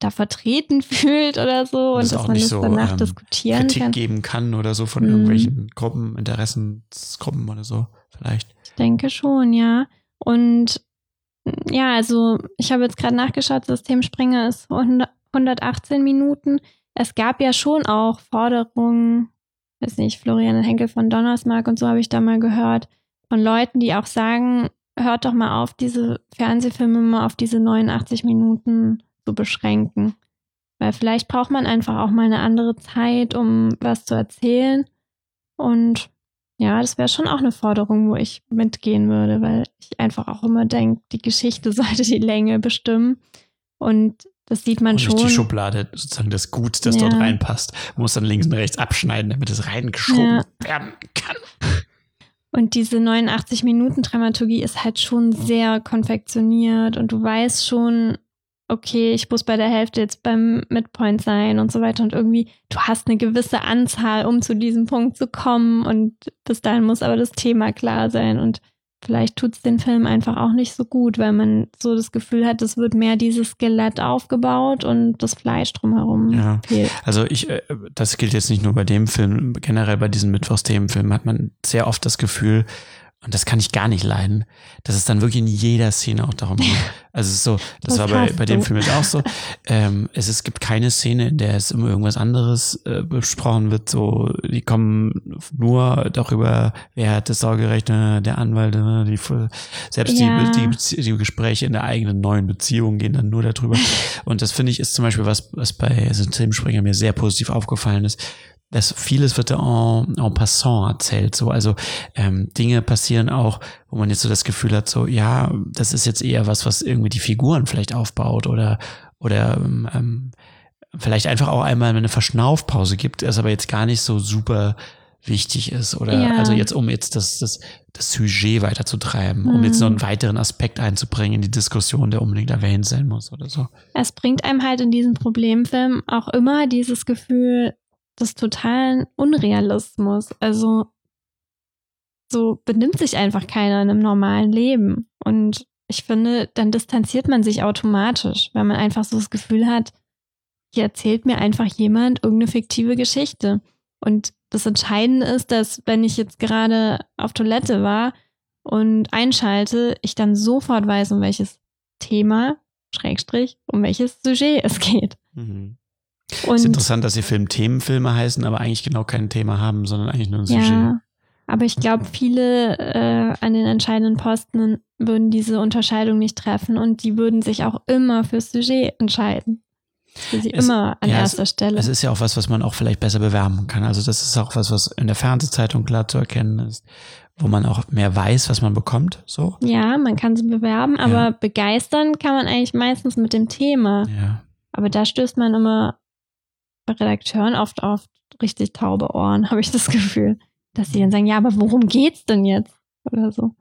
da vertreten fühlt oder so und dass man das danach diskutieren Kritik kann. geben kann oder so von irgendwelchen Gruppen, Interessensgruppen oder so vielleicht. Ich denke schon, ja. Und ja, also ich habe jetzt gerade nachgeschaut, Systemspringer ist 118 Minuten. Es gab ja schon auch Forderungen, weiß nicht, Florian Henkel von Donnersmarck und so habe ich da mal gehört, von Leuten, die auch sagen, hört doch mal auf, diese Fernsehfilme mal auf diese 89 Minuten zu beschränken. Weil vielleicht braucht man einfach auch mal eine andere Zeit, um was zu erzählen. Und ja, das wäre schon auch eine Forderung, wo ich mitgehen würde, weil ich einfach auch immer denke, die Geschichte sollte die Länge bestimmen. Und das sieht man schon. Nicht die Schublade, sozusagen das Gut, das dort reinpasst. Man muss dann links und rechts abschneiden, damit es reingeschoben werden kann. Und diese 89-Minuten-Dramaturgie ist halt schon sehr konfektioniert und du weißt schon, okay, ich muss bei der Hälfte jetzt beim Midpoint sein und so weiter und irgendwie, du hast eine gewisse Anzahl, um zu diesem Punkt zu kommen und bis dahin muss aber das Thema klar sein und vielleicht tut es den Film einfach auch nicht so gut, weil man so das Gefühl hat, es wird mehr dieses Skelett aufgebaut und das Fleisch drumherum fehlt. Also das gilt jetzt nicht nur bei dem Film, generell bei diesen Mittwochsthemenfilmen hat man sehr oft das Gefühl, und das kann ich gar nicht leiden, dass es dann wirklich in jeder Szene auch darum geht. Also es ist so, das war bei dem Film jetzt auch so. Es gibt keine Szene, in der es um irgendwas anderes besprochen wird. So, die kommen nur darüber, wer hat das Sorgerecht, der Anwalt, die Gespräche in der eigenen neuen Beziehung gehen dann nur darüber. Und das finde ich ist zum Beispiel was bei Systemspringer mir sehr positiv aufgefallen ist. Dass vieles wird en passant erzählt, so, also Dinge passieren auch, wo man jetzt so das Gefühl hat, so, ja, das ist jetzt eher was irgendwie die Figuren vielleicht aufbaut oder vielleicht einfach auch einmal eine Verschnaufpause gibt, es aber jetzt gar nicht so super wichtig ist oder also jetzt um jetzt das Sujet weiterzutreiben, um jetzt noch einen weiteren Aspekt einzubringen in die Diskussion, der unbedingt erwähnt sein muss oder so. Es bringt einem halt in diesem Problemfilm auch immer dieses Gefühl des totalen Unrealismus. Also so benimmt sich einfach keiner in einem normalen Leben. Und ich finde, dann distanziert man sich automatisch, weil man einfach so das Gefühl hat, hier erzählt mir einfach jemand irgendeine fiktive Geschichte. Und das Entscheidende ist, dass wenn ich jetzt gerade auf Toilette war und einschalte, ich dann sofort weiß, um welches Thema, / um welches Sujet es geht. Mhm. Und ist interessant, dass die Themenfilme heißen, aber eigentlich genau kein Thema haben, sondern eigentlich nur ein Sujet. Ja, aber ich glaube, viele an den entscheidenden Posten würden diese Unterscheidung nicht treffen und die würden sich auch immer fürs Sujet entscheiden. Für sie immer an erster Stelle. Es ist ja auch was man auch vielleicht besser bewerben kann. Also das ist auch was in der Fernsehzeitung klar zu erkennen ist, wo man auch mehr weiß, was man bekommt. So. Ja, man kann sie bewerben, aber begeistern kann man eigentlich meistens mit dem Thema. Ja. Aber da stößt man immer bei Redakteuren oft auf richtig taube Ohren, habe ich das Gefühl. Dass sie dann sagen, ja, aber worum geht's denn jetzt? Oder so.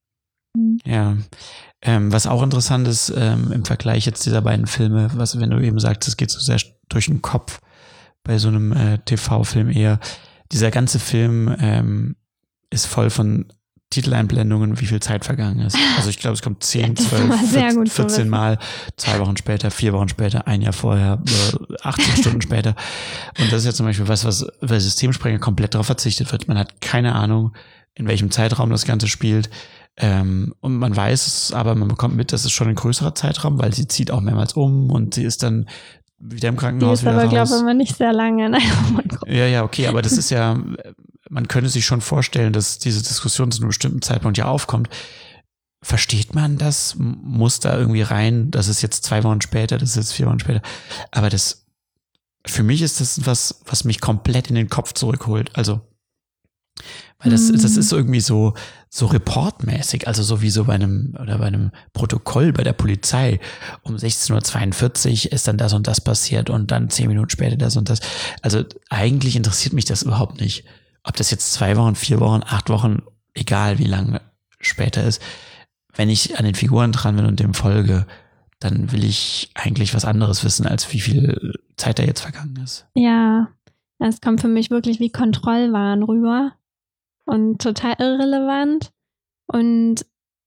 Ja, was auch interessant ist im Vergleich jetzt dieser beiden Filme, wenn du eben sagst, es geht so sehr durch den Kopf bei so einem TV-Film eher. Dieser ganze Film ist voll von Titeleinblendungen, wie viel Zeit vergangen ist. Also ich glaube, es kommt 10, 12, 14 Mal, 2 Wochen später, 4 Wochen später, ein Jahr vorher, 18 Stunden später. Und das ist ja zum Beispiel was bei Systemspringer komplett darauf verzichtet wird. Man hat keine Ahnung, in welchem Zeitraum das Ganze spielt. Und man weiß es, aber man bekommt mit, das ist schon ein größerer Zeitraum, weil sie zieht auch mehrmals um und sie ist dann wieder im Krankenhaus. Die ist aber, glaube ich, immer nicht sehr lange in einer Wohngruppe. Ja, okay, aber das ist ja, man könnte sich schon vorstellen, dass diese Diskussion zu einem bestimmten Zeitpunkt ja aufkommt. Versteht man das? Muss da irgendwie rein? Das ist jetzt 2 Wochen später, das ist jetzt 4 Wochen später. Aber für mich ist das was mich komplett in den Kopf zurückholt. Also, weil das ist irgendwie so reportmäßig, also so wie so bei einem Protokoll bei der Polizei. Um 16:42 Uhr ist dann das und das passiert und dann 10 Minuten später das und das. Also eigentlich interessiert mich das überhaupt nicht. Ob das jetzt 2 Wochen, 4 Wochen, 8 Wochen, egal wie lange später ist. Wenn ich an den Figuren dran bin und dem folge, dann will ich eigentlich was anderes wissen, als wie viel Zeit da jetzt vergangen ist. Ja, es kommt für mich wirklich wie Kontrollwahn rüber und total irrelevant. Und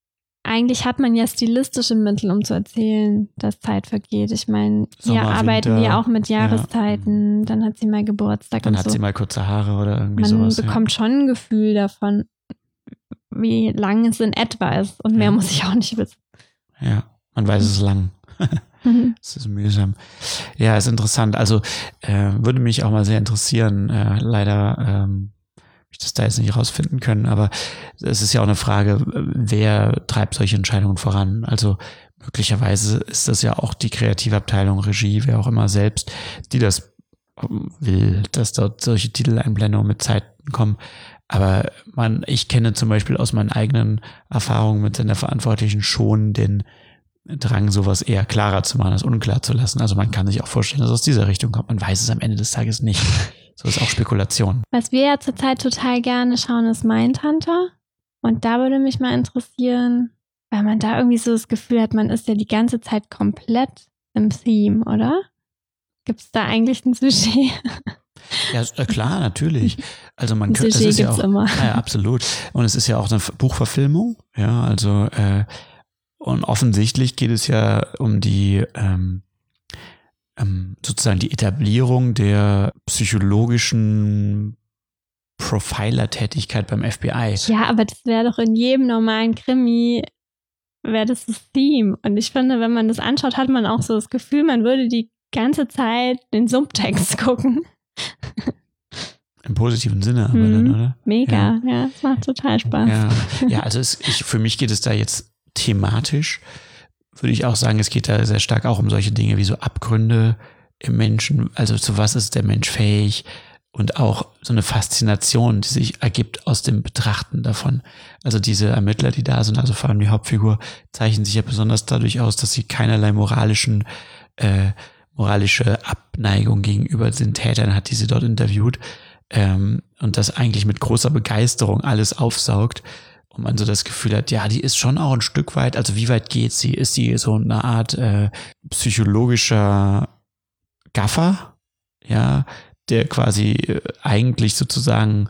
eigentlich hat man ja stilistische Mittel, um zu erzählen, dass Zeit vergeht. Ich meine, hier Sommer, arbeiten Winter, die auch mit Jahreszeiten. Dann hat sie mal Geburtstag Dann und hat so. sie mal kurze Haare oder irgendwie Man sowas. bekommt schon ein Gefühl davon, wie lang es in etwa ist. Und mehr muss ich auch nicht wissen. Ja, man weiß, es ist lang. Es ist mühsam. Ja, ist interessant. Also würde mich auch mal sehr interessieren. Leider habe ich das da jetzt nicht rausfinden können, aber es ist ja auch eine Frage, wer treibt solche Entscheidungen voran? Also möglicherweise ist das ja auch die Kreativabteilung, Regie, wer auch immer selbst, die das will, dass dort solche Titeleinblendungen mit Zeiten kommen. Aber ich kenne zum Beispiel aus meinen eigenen Erfahrungen mit den Verantwortlichen schon den Drang, sowas eher klarer zu machen, als unklar zu lassen. Also man kann sich auch vorstellen, dass es aus dieser Richtung kommt. Man weiß es am Ende des Tages nicht. So ist auch Spekulation. Was wir ja zurzeit total gerne schauen, ist Mindhunter. Und da würde mich mal interessieren, weil man da irgendwie so das Gefühl hat, man ist ja die ganze Zeit komplett im Theme, oder? Gibt es da eigentlich ein Sujet? Ja, klar, natürlich. Also man könnte, Sujet es ist ja gibt's auch, immer. ja, absolut. Und es ist ja auch eine Buchverfilmung. Ja, also und offensichtlich geht es ja um die sozusagen die Etablierung der psychologischen Profiler-Tätigkeit beim FBI. Ja, aber das wäre doch in jedem normalen Krimi, wäre das Theme. Und ich finde, wenn man das anschaut, hat man auch so das Gefühl, man würde die ganze Zeit den Subtext gucken. Im positiven Sinne, aber dann, oder? Mega, ja, es macht total Spaß. Ja, also für mich geht es da jetzt thematisch, würde ich auch sagen, es geht da sehr stark auch um solche Dinge wie so Abgründe im Menschen, also zu was ist der Mensch fähig und auch so eine Faszination, die sich ergibt aus dem Betrachten davon. Also diese Ermittler, die da sind, also vor allem die Hauptfigur, zeichnen sich ja besonders dadurch aus, dass sie keinerlei moralische Abneigung gegenüber den Tätern hat, die sie dort interviewt, und das eigentlich mit großer Begeisterung alles aufsaugt. Und man so das Gefühl hat, ja, die ist schon auch ein Stück weit, also wie weit geht sie? Ist sie so eine Art psychologischer Gaffer, ja, der quasi eigentlich sozusagen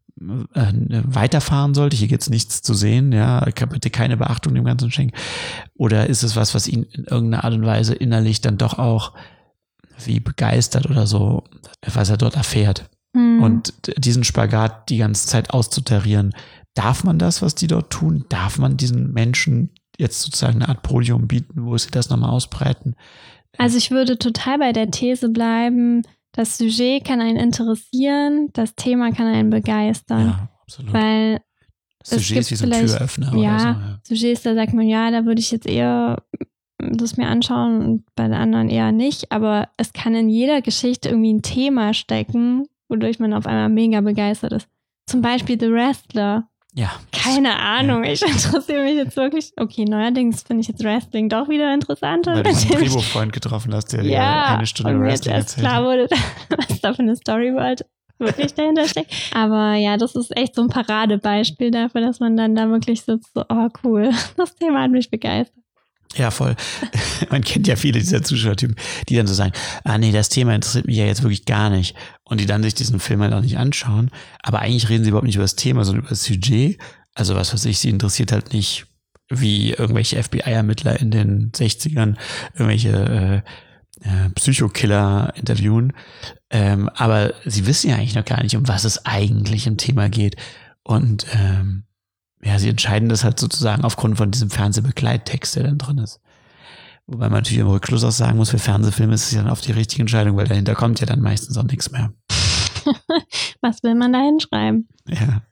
weiterfahren sollte? Hier gibt's nichts zu sehen, ja, bitte keine Beachtung dem Ganzen schenken. Oder ist es was ihn in irgendeiner Art und Weise innerlich dann doch auch wie begeistert oder so, was er dort erfährt? Und diesen Spagat die ganze Zeit auszutarieren, darf man das, was die dort tun? Darf man diesen Menschen jetzt sozusagen eine Art Podium bieten, wo sie das nochmal ausbreiten? Also ich würde total bei der These bleiben, das Sujet kann einen interessieren, das Thema kann einen begeistern. Ja, absolut. Weil das Sujet ist wie so ein Türöffner ja, oder so. Ja, Sujets, da sagt man, ja, da würde ich jetzt eher das mir anschauen und bei den anderen eher nicht. Aber es kann in jeder Geschichte irgendwie ein Thema stecken, wodurch man auf einmal mega begeistert ist. Zum Beispiel The Wrestler. Ja. Keine Ahnung, ich interessiere mich jetzt wirklich. Okay, neuerdings finde ich jetzt Wrestling doch wieder interessanter. Weil du einen Drehbuchfreund getroffen hast, der dir eine Stunde und Wrestling jetzt erst erzählt. Klar wurde, was da für eine Storyboard wirklich dahinter steckt. Aber ja, das ist echt so ein Paradebeispiel dafür, dass man dann da wirklich sitzt, so, oh cool, das Thema hat mich begeistert. Ja, voll. Man kennt ja viele dieser Zuschauertypen, die dann so sagen, nee, das Thema interessiert mich ja jetzt wirklich gar nicht. Und die dann sich diesen Film halt auch nicht anschauen. Aber eigentlich reden sie überhaupt nicht über das Thema, sondern über das Sujet. Also was weiß ich, sie interessiert halt nicht, wie irgendwelche FBI-Ermittler in den 60ern irgendwelche Psychokiller interviewen. Aber sie wissen ja eigentlich noch gar nicht, um was es eigentlich im Thema geht. Und ja, sie entscheiden das halt sozusagen aufgrund von diesem Fernsehbegleittext, der dann drin ist. Wobei man natürlich im Rückschluss auch sagen muss, für Fernsehfilme ist es ja dann oft die richtige Entscheidung, weil dahinter kommt ja dann meistens auch nichts mehr. Was will man da hinschreiben? Ja.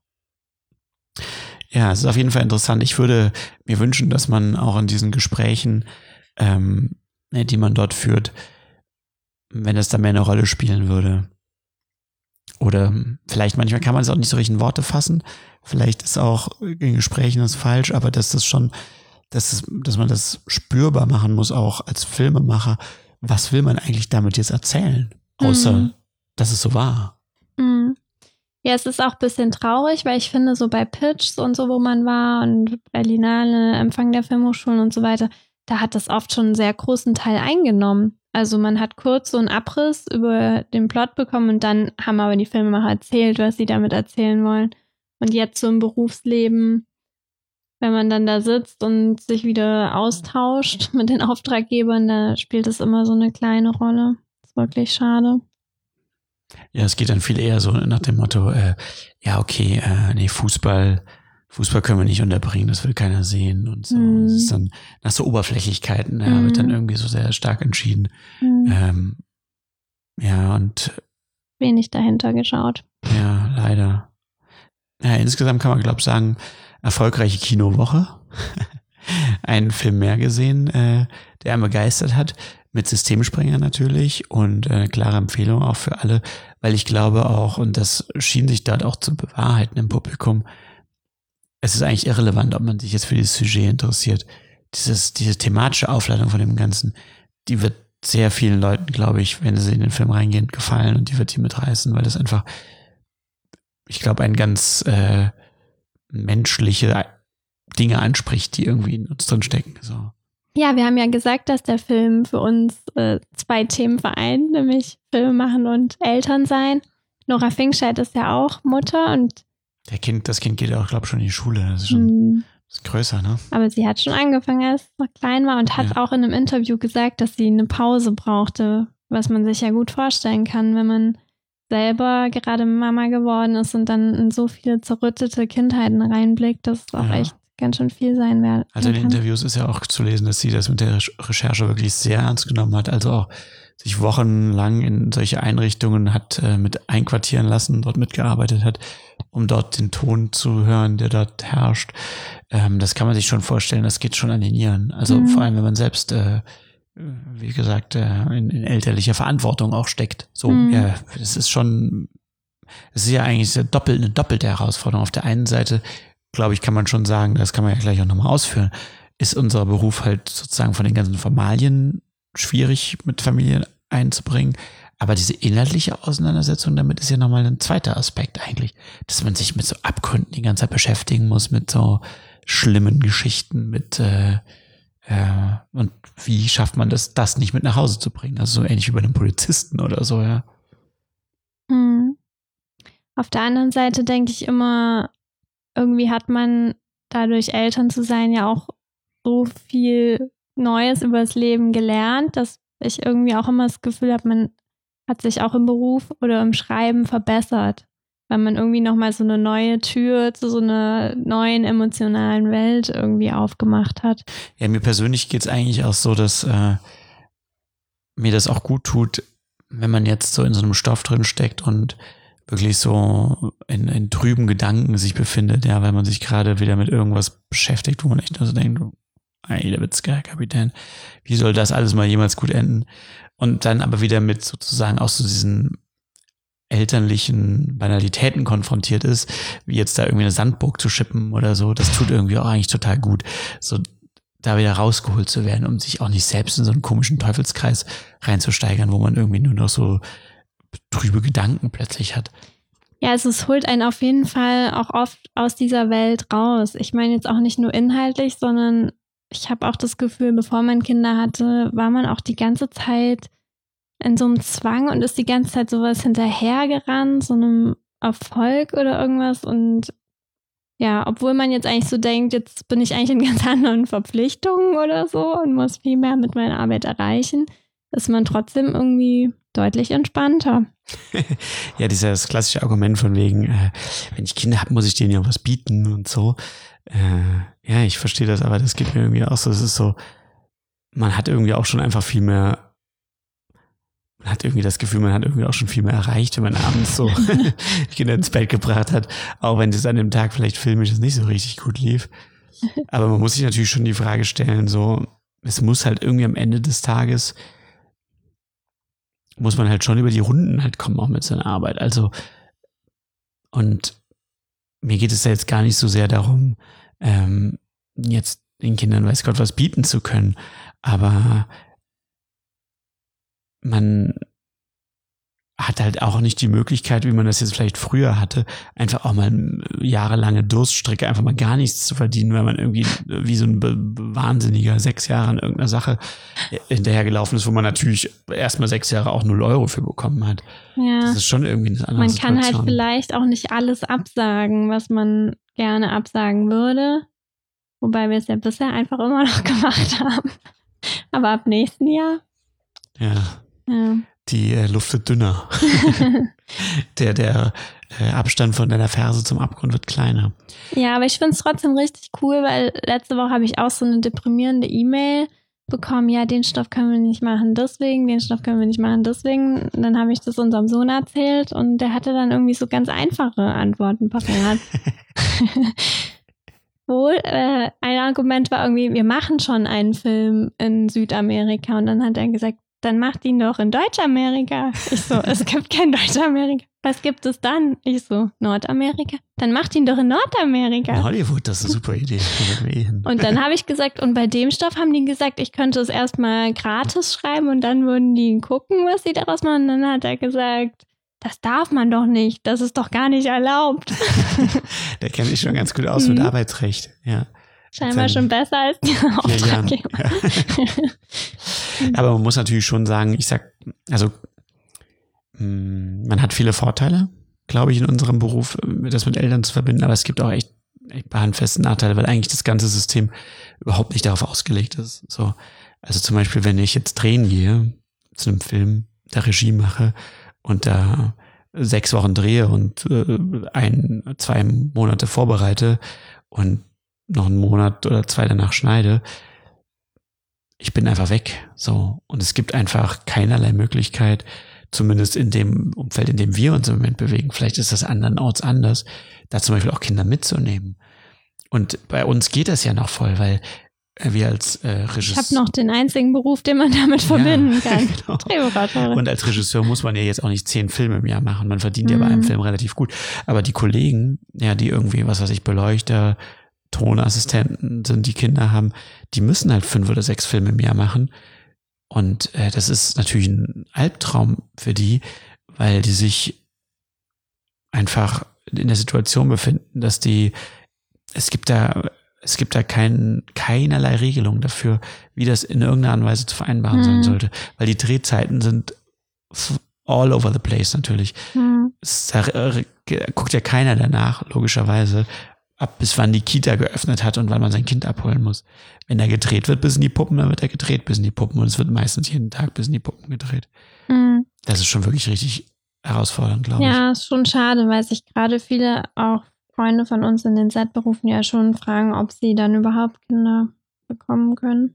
Ja, es ist auf jeden Fall interessant. Ich würde mir wünschen, dass man auch in diesen Gesprächen, die man dort führt, wenn es da mehr eine Rolle spielen würde. Oder vielleicht manchmal kann man es auch nicht so richtig in Worte fassen. Vielleicht ist auch in Gesprächen das falsch, aber dass man das spürbar machen muss, auch als Filmemacher. Was will man eigentlich damit jetzt erzählen? Außer, dass es so war. Ja, es ist auch ein bisschen traurig, weil ich finde, so bei Pitchs und so, wo man war und Berlinale, Empfang der Filmhochschulen und so weiter, da hat das oft schon einen sehr großen Teil eingenommen. Also man hat kurz so einen Abriss über den Plot bekommen und dann haben aber die Filmemacher erzählt, was sie damit erzählen wollen. Und jetzt so im Berufsleben wenn man dann da sitzt und sich wieder austauscht mit den Auftraggebern, da spielt es immer so eine kleine Rolle. Das ist wirklich schade. Ja, es geht dann viel eher so nach dem Motto, Fußball können wir nicht unterbringen, das will keiner sehen und so. Das ist dann nach so Oberflächlichkeiten, wird dann irgendwie so sehr stark entschieden. Und wenig dahinter geschaut. Ja, leider. Ja, insgesamt kann man, glaube ich, sagen, erfolgreiche Kinowoche. Einen Film mehr gesehen, der einen begeistert hat, mit Systemsprenger natürlich und klare Empfehlung auch für alle, weil ich glaube auch, und das schien sich dort auch zu bewahrheiten im Publikum, es ist eigentlich irrelevant, ob man sich jetzt für dieses Sujet interessiert. Diese thematische Aufladung von dem Ganzen, die wird sehr vielen Leuten, glaube ich, wenn sie in den Film reingehen, gefallen und die wird die mitreißen, weil das einfach, ich glaube, ein ganz menschliche Dinge anspricht, die irgendwie in uns drin stecken. So. Ja, wir haben ja gesagt, dass der Film für uns 2 Themen vereint, nämlich Filme machen und Eltern sein. Nora Finkscheid ist ja auch Mutter und das Kind geht auch, glaube ich, schon in die Schule. Das ist schon ist größer, ne? Aber sie hat schon angefangen, als sie noch klein war und hat auch in einem Interview gesagt, dass sie eine Pause brauchte, was man sich ja gut vorstellen kann, wenn man selber gerade Mama geworden ist und dann in so viele zerrüttete Kindheiten reinblickt, dass es auch echt ganz schön viel sein wird. Also in den Interviews ist ja auch zu lesen, dass sie das mit der Recherche wirklich sehr ernst genommen hat, also auch sich wochenlang in solche Einrichtungen hat mit einquartieren lassen, dort mitgearbeitet hat, um dort den Ton zu hören, der dort herrscht. Das kann man sich schon vorstellen, das geht schon an den Nieren. Also vor allem, wenn man selbst, wie gesagt, in elterlicher Verantwortung auch steckt. So, es ist ja eigentlich eine doppelte Herausforderung. Auf der einen Seite, glaube ich, kann man schon sagen, das kann man ja gleich auch nochmal ausführen, ist unser Beruf halt sozusagen von den ganzen Formalien schwierig mit Familien einzubringen. Aber diese inhaltliche Auseinandersetzung damit ist ja nochmal ein zweiter Aspekt eigentlich, dass man sich mit so Abgründen die ganze Zeit beschäftigen muss, mit so schlimmen Geschichten, mit und wie schafft man das nicht mit nach Hause zu bringen? Also so ähnlich wie bei einem Polizisten oder so, ja. Auf der anderen Seite denke ich immer, irgendwie hat man dadurch, Eltern zu sein, ja auch so viel Neues über das Leben gelernt, dass ich irgendwie auch immer das Gefühl habe, man hat sich auch im Beruf oder im Schreiben verbessert, weil man irgendwie nochmal so eine neue Tür zu so einer neuen emotionalen Welt irgendwie aufgemacht hat. Ja, mir persönlich geht es eigentlich auch so, dass mir das auch gut tut, wenn man jetzt so in so einem Stoff drin steckt und wirklich so in trüben Gedanken sich befindet, ja, weil man sich gerade wieder mit irgendwas beschäftigt, wo man echt nur so denkt, ey, der Witzke, Kapitän, wie soll das alles mal jemals gut enden? Und dann aber wieder mit sozusagen auch so diesen elterlichen Banalitäten konfrontiert ist, wie jetzt da irgendwie eine Sandburg zu schippen oder so, das tut irgendwie auch eigentlich total gut, so da wieder rausgeholt zu werden, um sich auch nicht selbst in so einen komischen Teufelskreis reinzusteigern, wo man irgendwie nur noch so trübe Gedanken plötzlich hat. Ja, also es holt einen auf jeden Fall auch oft aus dieser Welt raus. Ich meine jetzt auch nicht nur inhaltlich, sondern ich habe auch das Gefühl, bevor man Kinder hatte, war man auch die ganze Zeit in so einem Zwang und ist die ganze Zeit sowas hinterhergerannt, so einem Erfolg oder irgendwas. Und ja, obwohl man jetzt eigentlich so denkt, jetzt bin ich eigentlich in ganz anderen Verpflichtungen oder so und muss viel mehr mit meiner Arbeit erreichen, ist man trotzdem irgendwie deutlich entspannter. Ja, das klassische Argument von wegen, wenn ich Kinder habe, muss ich denen ja was bieten und so. Ja, ich verstehe das, aber das geht mir irgendwie auch so. Es ist so, man hat irgendwie auch schon einfach viel mehr, man hat irgendwie das Gefühl, man hat irgendwie auch schon viel mehr erreicht, wenn man abends so Kinder ins Bett gebracht hat, auch wenn es an dem Tag vielleicht filmisch nicht so richtig gut lief. Aber man muss sich natürlich schon die Frage stellen, so, es muss halt irgendwie am Ende des Tages muss man halt schon über die Runden halt kommen, auch mit seiner Arbeit. Also, und mir geht es da jetzt gar nicht so sehr darum, jetzt den Kindern weiß Gott was bieten zu können, aber man hat halt auch nicht die Möglichkeit, wie man das jetzt vielleicht früher hatte, einfach auch mal jahrelange Durststrecke, einfach mal gar nichts zu verdienen, weil man irgendwie wie so ein Wahnsinniger 6 Jahre an irgendeiner Sache hinterhergelaufen ist, wo man natürlich erstmal 6 Jahre auch 0 Euro für bekommen hat. Ja. Das ist schon irgendwie eine andere Situation. Man kann halt vielleicht auch nicht alles absagen, was man gerne absagen würde. Wobei wir es ja bisher einfach immer noch gemacht haben. Aber ab nächsten Jahr. Ja. Ja. Die Luft wird dünner. Der Abstand von deiner Ferse zum Abgrund wird kleiner. Ja, aber ich finde es trotzdem richtig cool, weil letzte Woche habe ich auch so eine deprimierende E-Mail bekommen. Ja, den Stoff können wir nicht machen, deswegen, den Stoff können wir nicht machen, deswegen. Und dann habe ich das unserem Sohn erzählt und der hatte dann irgendwie so ganz einfache Antworten parat. Wohl, ein Argument war irgendwie, wir machen schon einen Film in Südamerika. Und dann hat er gesagt, dann macht ihn doch in Deutschamerika. Ich so, es gibt kein Deutschamerika. Was gibt es dann? Ich so, Nordamerika. Dann macht ihn doch in Nordamerika. In Hollywood, das ist eine super Idee. Und dann habe ich gesagt, und bei dem Stoff haben die gesagt, ich könnte es erstmal gratis schreiben und dann würden die gucken, was sie daraus machen. Und dann hat er gesagt, das darf man doch nicht. Das ist doch gar nicht erlaubt. Der kennt sich schon ganz gut aus mit Arbeitsrecht. Ja. Scheinbar schon besser als die Auftraggeber. Ja. Aber man muss natürlich schon sagen, man hat viele Vorteile, glaube ich, in unserem Beruf, das mit Eltern zu verbinden, aber es gibt auch echt handfeste Nachteile, weil eigentlich das ganze System überhaupt nicht darauf ausgelegt ist. So, also zum Beispiel, wenn ich jetzt drehen gehe, zu einem Film, der Regie mache und da 6 Wochen drehe und 1-2 Monate vorbereite und noch einen Monat oder 2 danach schneide, ich bin einfach weg. So. Und es gibt einfach keinerlei Möglichkeit, zumindest in dem Umfeld, in dem wir uns im Moment bewegen, vielleicht ist das andernorts anders, da zum Beispiel auch Kinder mitzunehmen. Und bei uns geht das ja noch voll, weil wir als Regisseur... Ich habe noch den einzigen Beruf, den man damit verbinden kann. Genau. Drehbuchautorin. Und als Regisseur muss man ja jetzt auch nicht 10 Filme im Jahr machen. Man verdient ja bei einem Film relativ gut. Aber die Kollegen, ja, die irgendwie, was weiß ich, Beleuchter, Tonassistenten sind, die Kinder haben, die müssen halt 5 oder 6 Filme im Jahr machen. Und das ist natürlich ein Albtraum für die, weil die sich einfach in der Situation befinden, dass es gibt da keinerlei Regelung dafür, wie das in irgendeiner Art und Weise zu vereinbaren sein sollte. Weil die Drehzeiten sind all over the place natürlich. Da guckt ja keiner danach, logischerweise, ab bis wann die Kita geöffnet hat und wann man sein Kind abholen muss. Wenn er gedreht wird bis in die Puppen, dann wird er gedreht bis in die Puppen. Und es wird meistens jeden Tag bis in die Puppen gedreht. Das ist schon wirklich richtig herausfordernd, glaube ich. Ja, ist schon schade, weil sich gerade viele auch Freunde von uns in den Set-Berufen ja schon fragen, ob sie dann überhaupt Kinder bekommen können.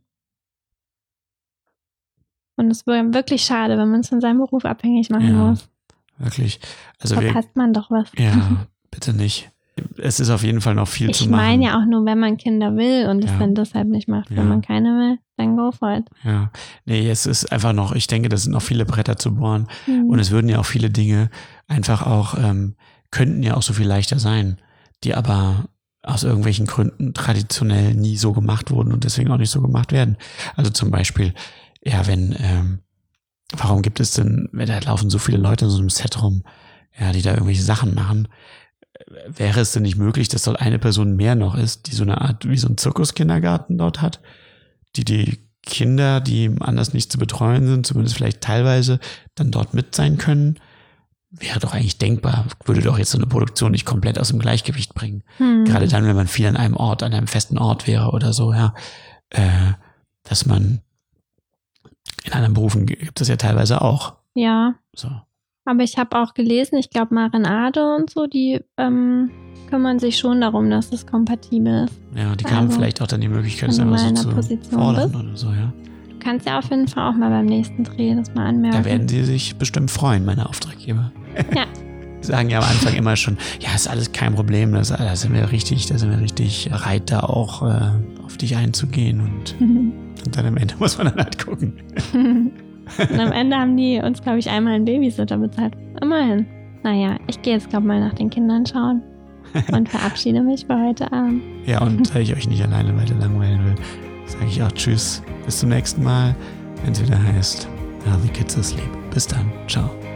Und es wäre wirklich schade, wenn man es von seinem Beruf abhängig machen muss. Wirklich. Also verpasst man doch was. Ja, bitte nicht. Es ist auf jeden Fall noch viel zu machen. Ich meine ja auch nur, wenn man Kinder will und es dann deshalb nicht macht. Wenn man keine will, dann go for it. Ja, nee, es ist einfach noch, ich denke, das sind noch viele Bretter zu bohren. Und es würden ja auch viele Dinge einfach auch, könnten ja auch so viel leichter sein, die aber aus irgendwelchen Gründen traditionell nie so gemacht wurden und deswegen auch nicht so gemacht werden. Also zum Beispiel, ja, warum gibt es denn, da laufen so viele Leute in so einem Set rum, ja, die da irgendwelche Sachen machen. Wäre es denn nicht möglich, dass dort eine Person mehr noch ist, die so eine Art, wie so ein Zirkuskindergarten dort hat, die Kinder, die anders nicht zu betreuen sind, zumindest vielleicht teilweise, dann dort mit sein können? Wäre doch eigentlich denkbar, würde doch jetzt so eine Produktion nicht komplett aus dem Gleichgewicht bringen. Gerade dann, wenn man viel an einem festen Ort wäre oder so, ja, dass man in anderen Berufen gibt es ja teilweise auch. Ja. So. Aber ich habe auch gelesen, ich glaube Marinade und so, die kümmern sich schon darum, dass es kompatibel ist. Ja, die haben vielleicht auch dann die Möglichkeit, es einfach so zu fordern oder so, ja. Du kannst ja auf jeden Fall auch mal beim nächsten Dreh das mal anmerken. Da werden sie sich bestimmt freuen, meine Auftraggeber. Ja. Die sagen ja am Anfang immer schon, ja, ist alles kein Problem, da sind wir richtig bereit, da auch auf dich einzugehen und dann am Ende muss man dann halt gucken. Und am Ende haben die uns, glaube ich, einmal einen Babysitter bezahlt. Immerhin. Naja, ich gehe jetzt, glaube ich, mal nach den Kindern schauen und verabschiede mich für heute Abend. Ja, und da ich euch nicht alleine weiter langweilen will, sage ich auch Tschüss. Bis zum nächsten Mal, wenn es wieder heißt, The Kids Asleep. Bis dann. Ciao.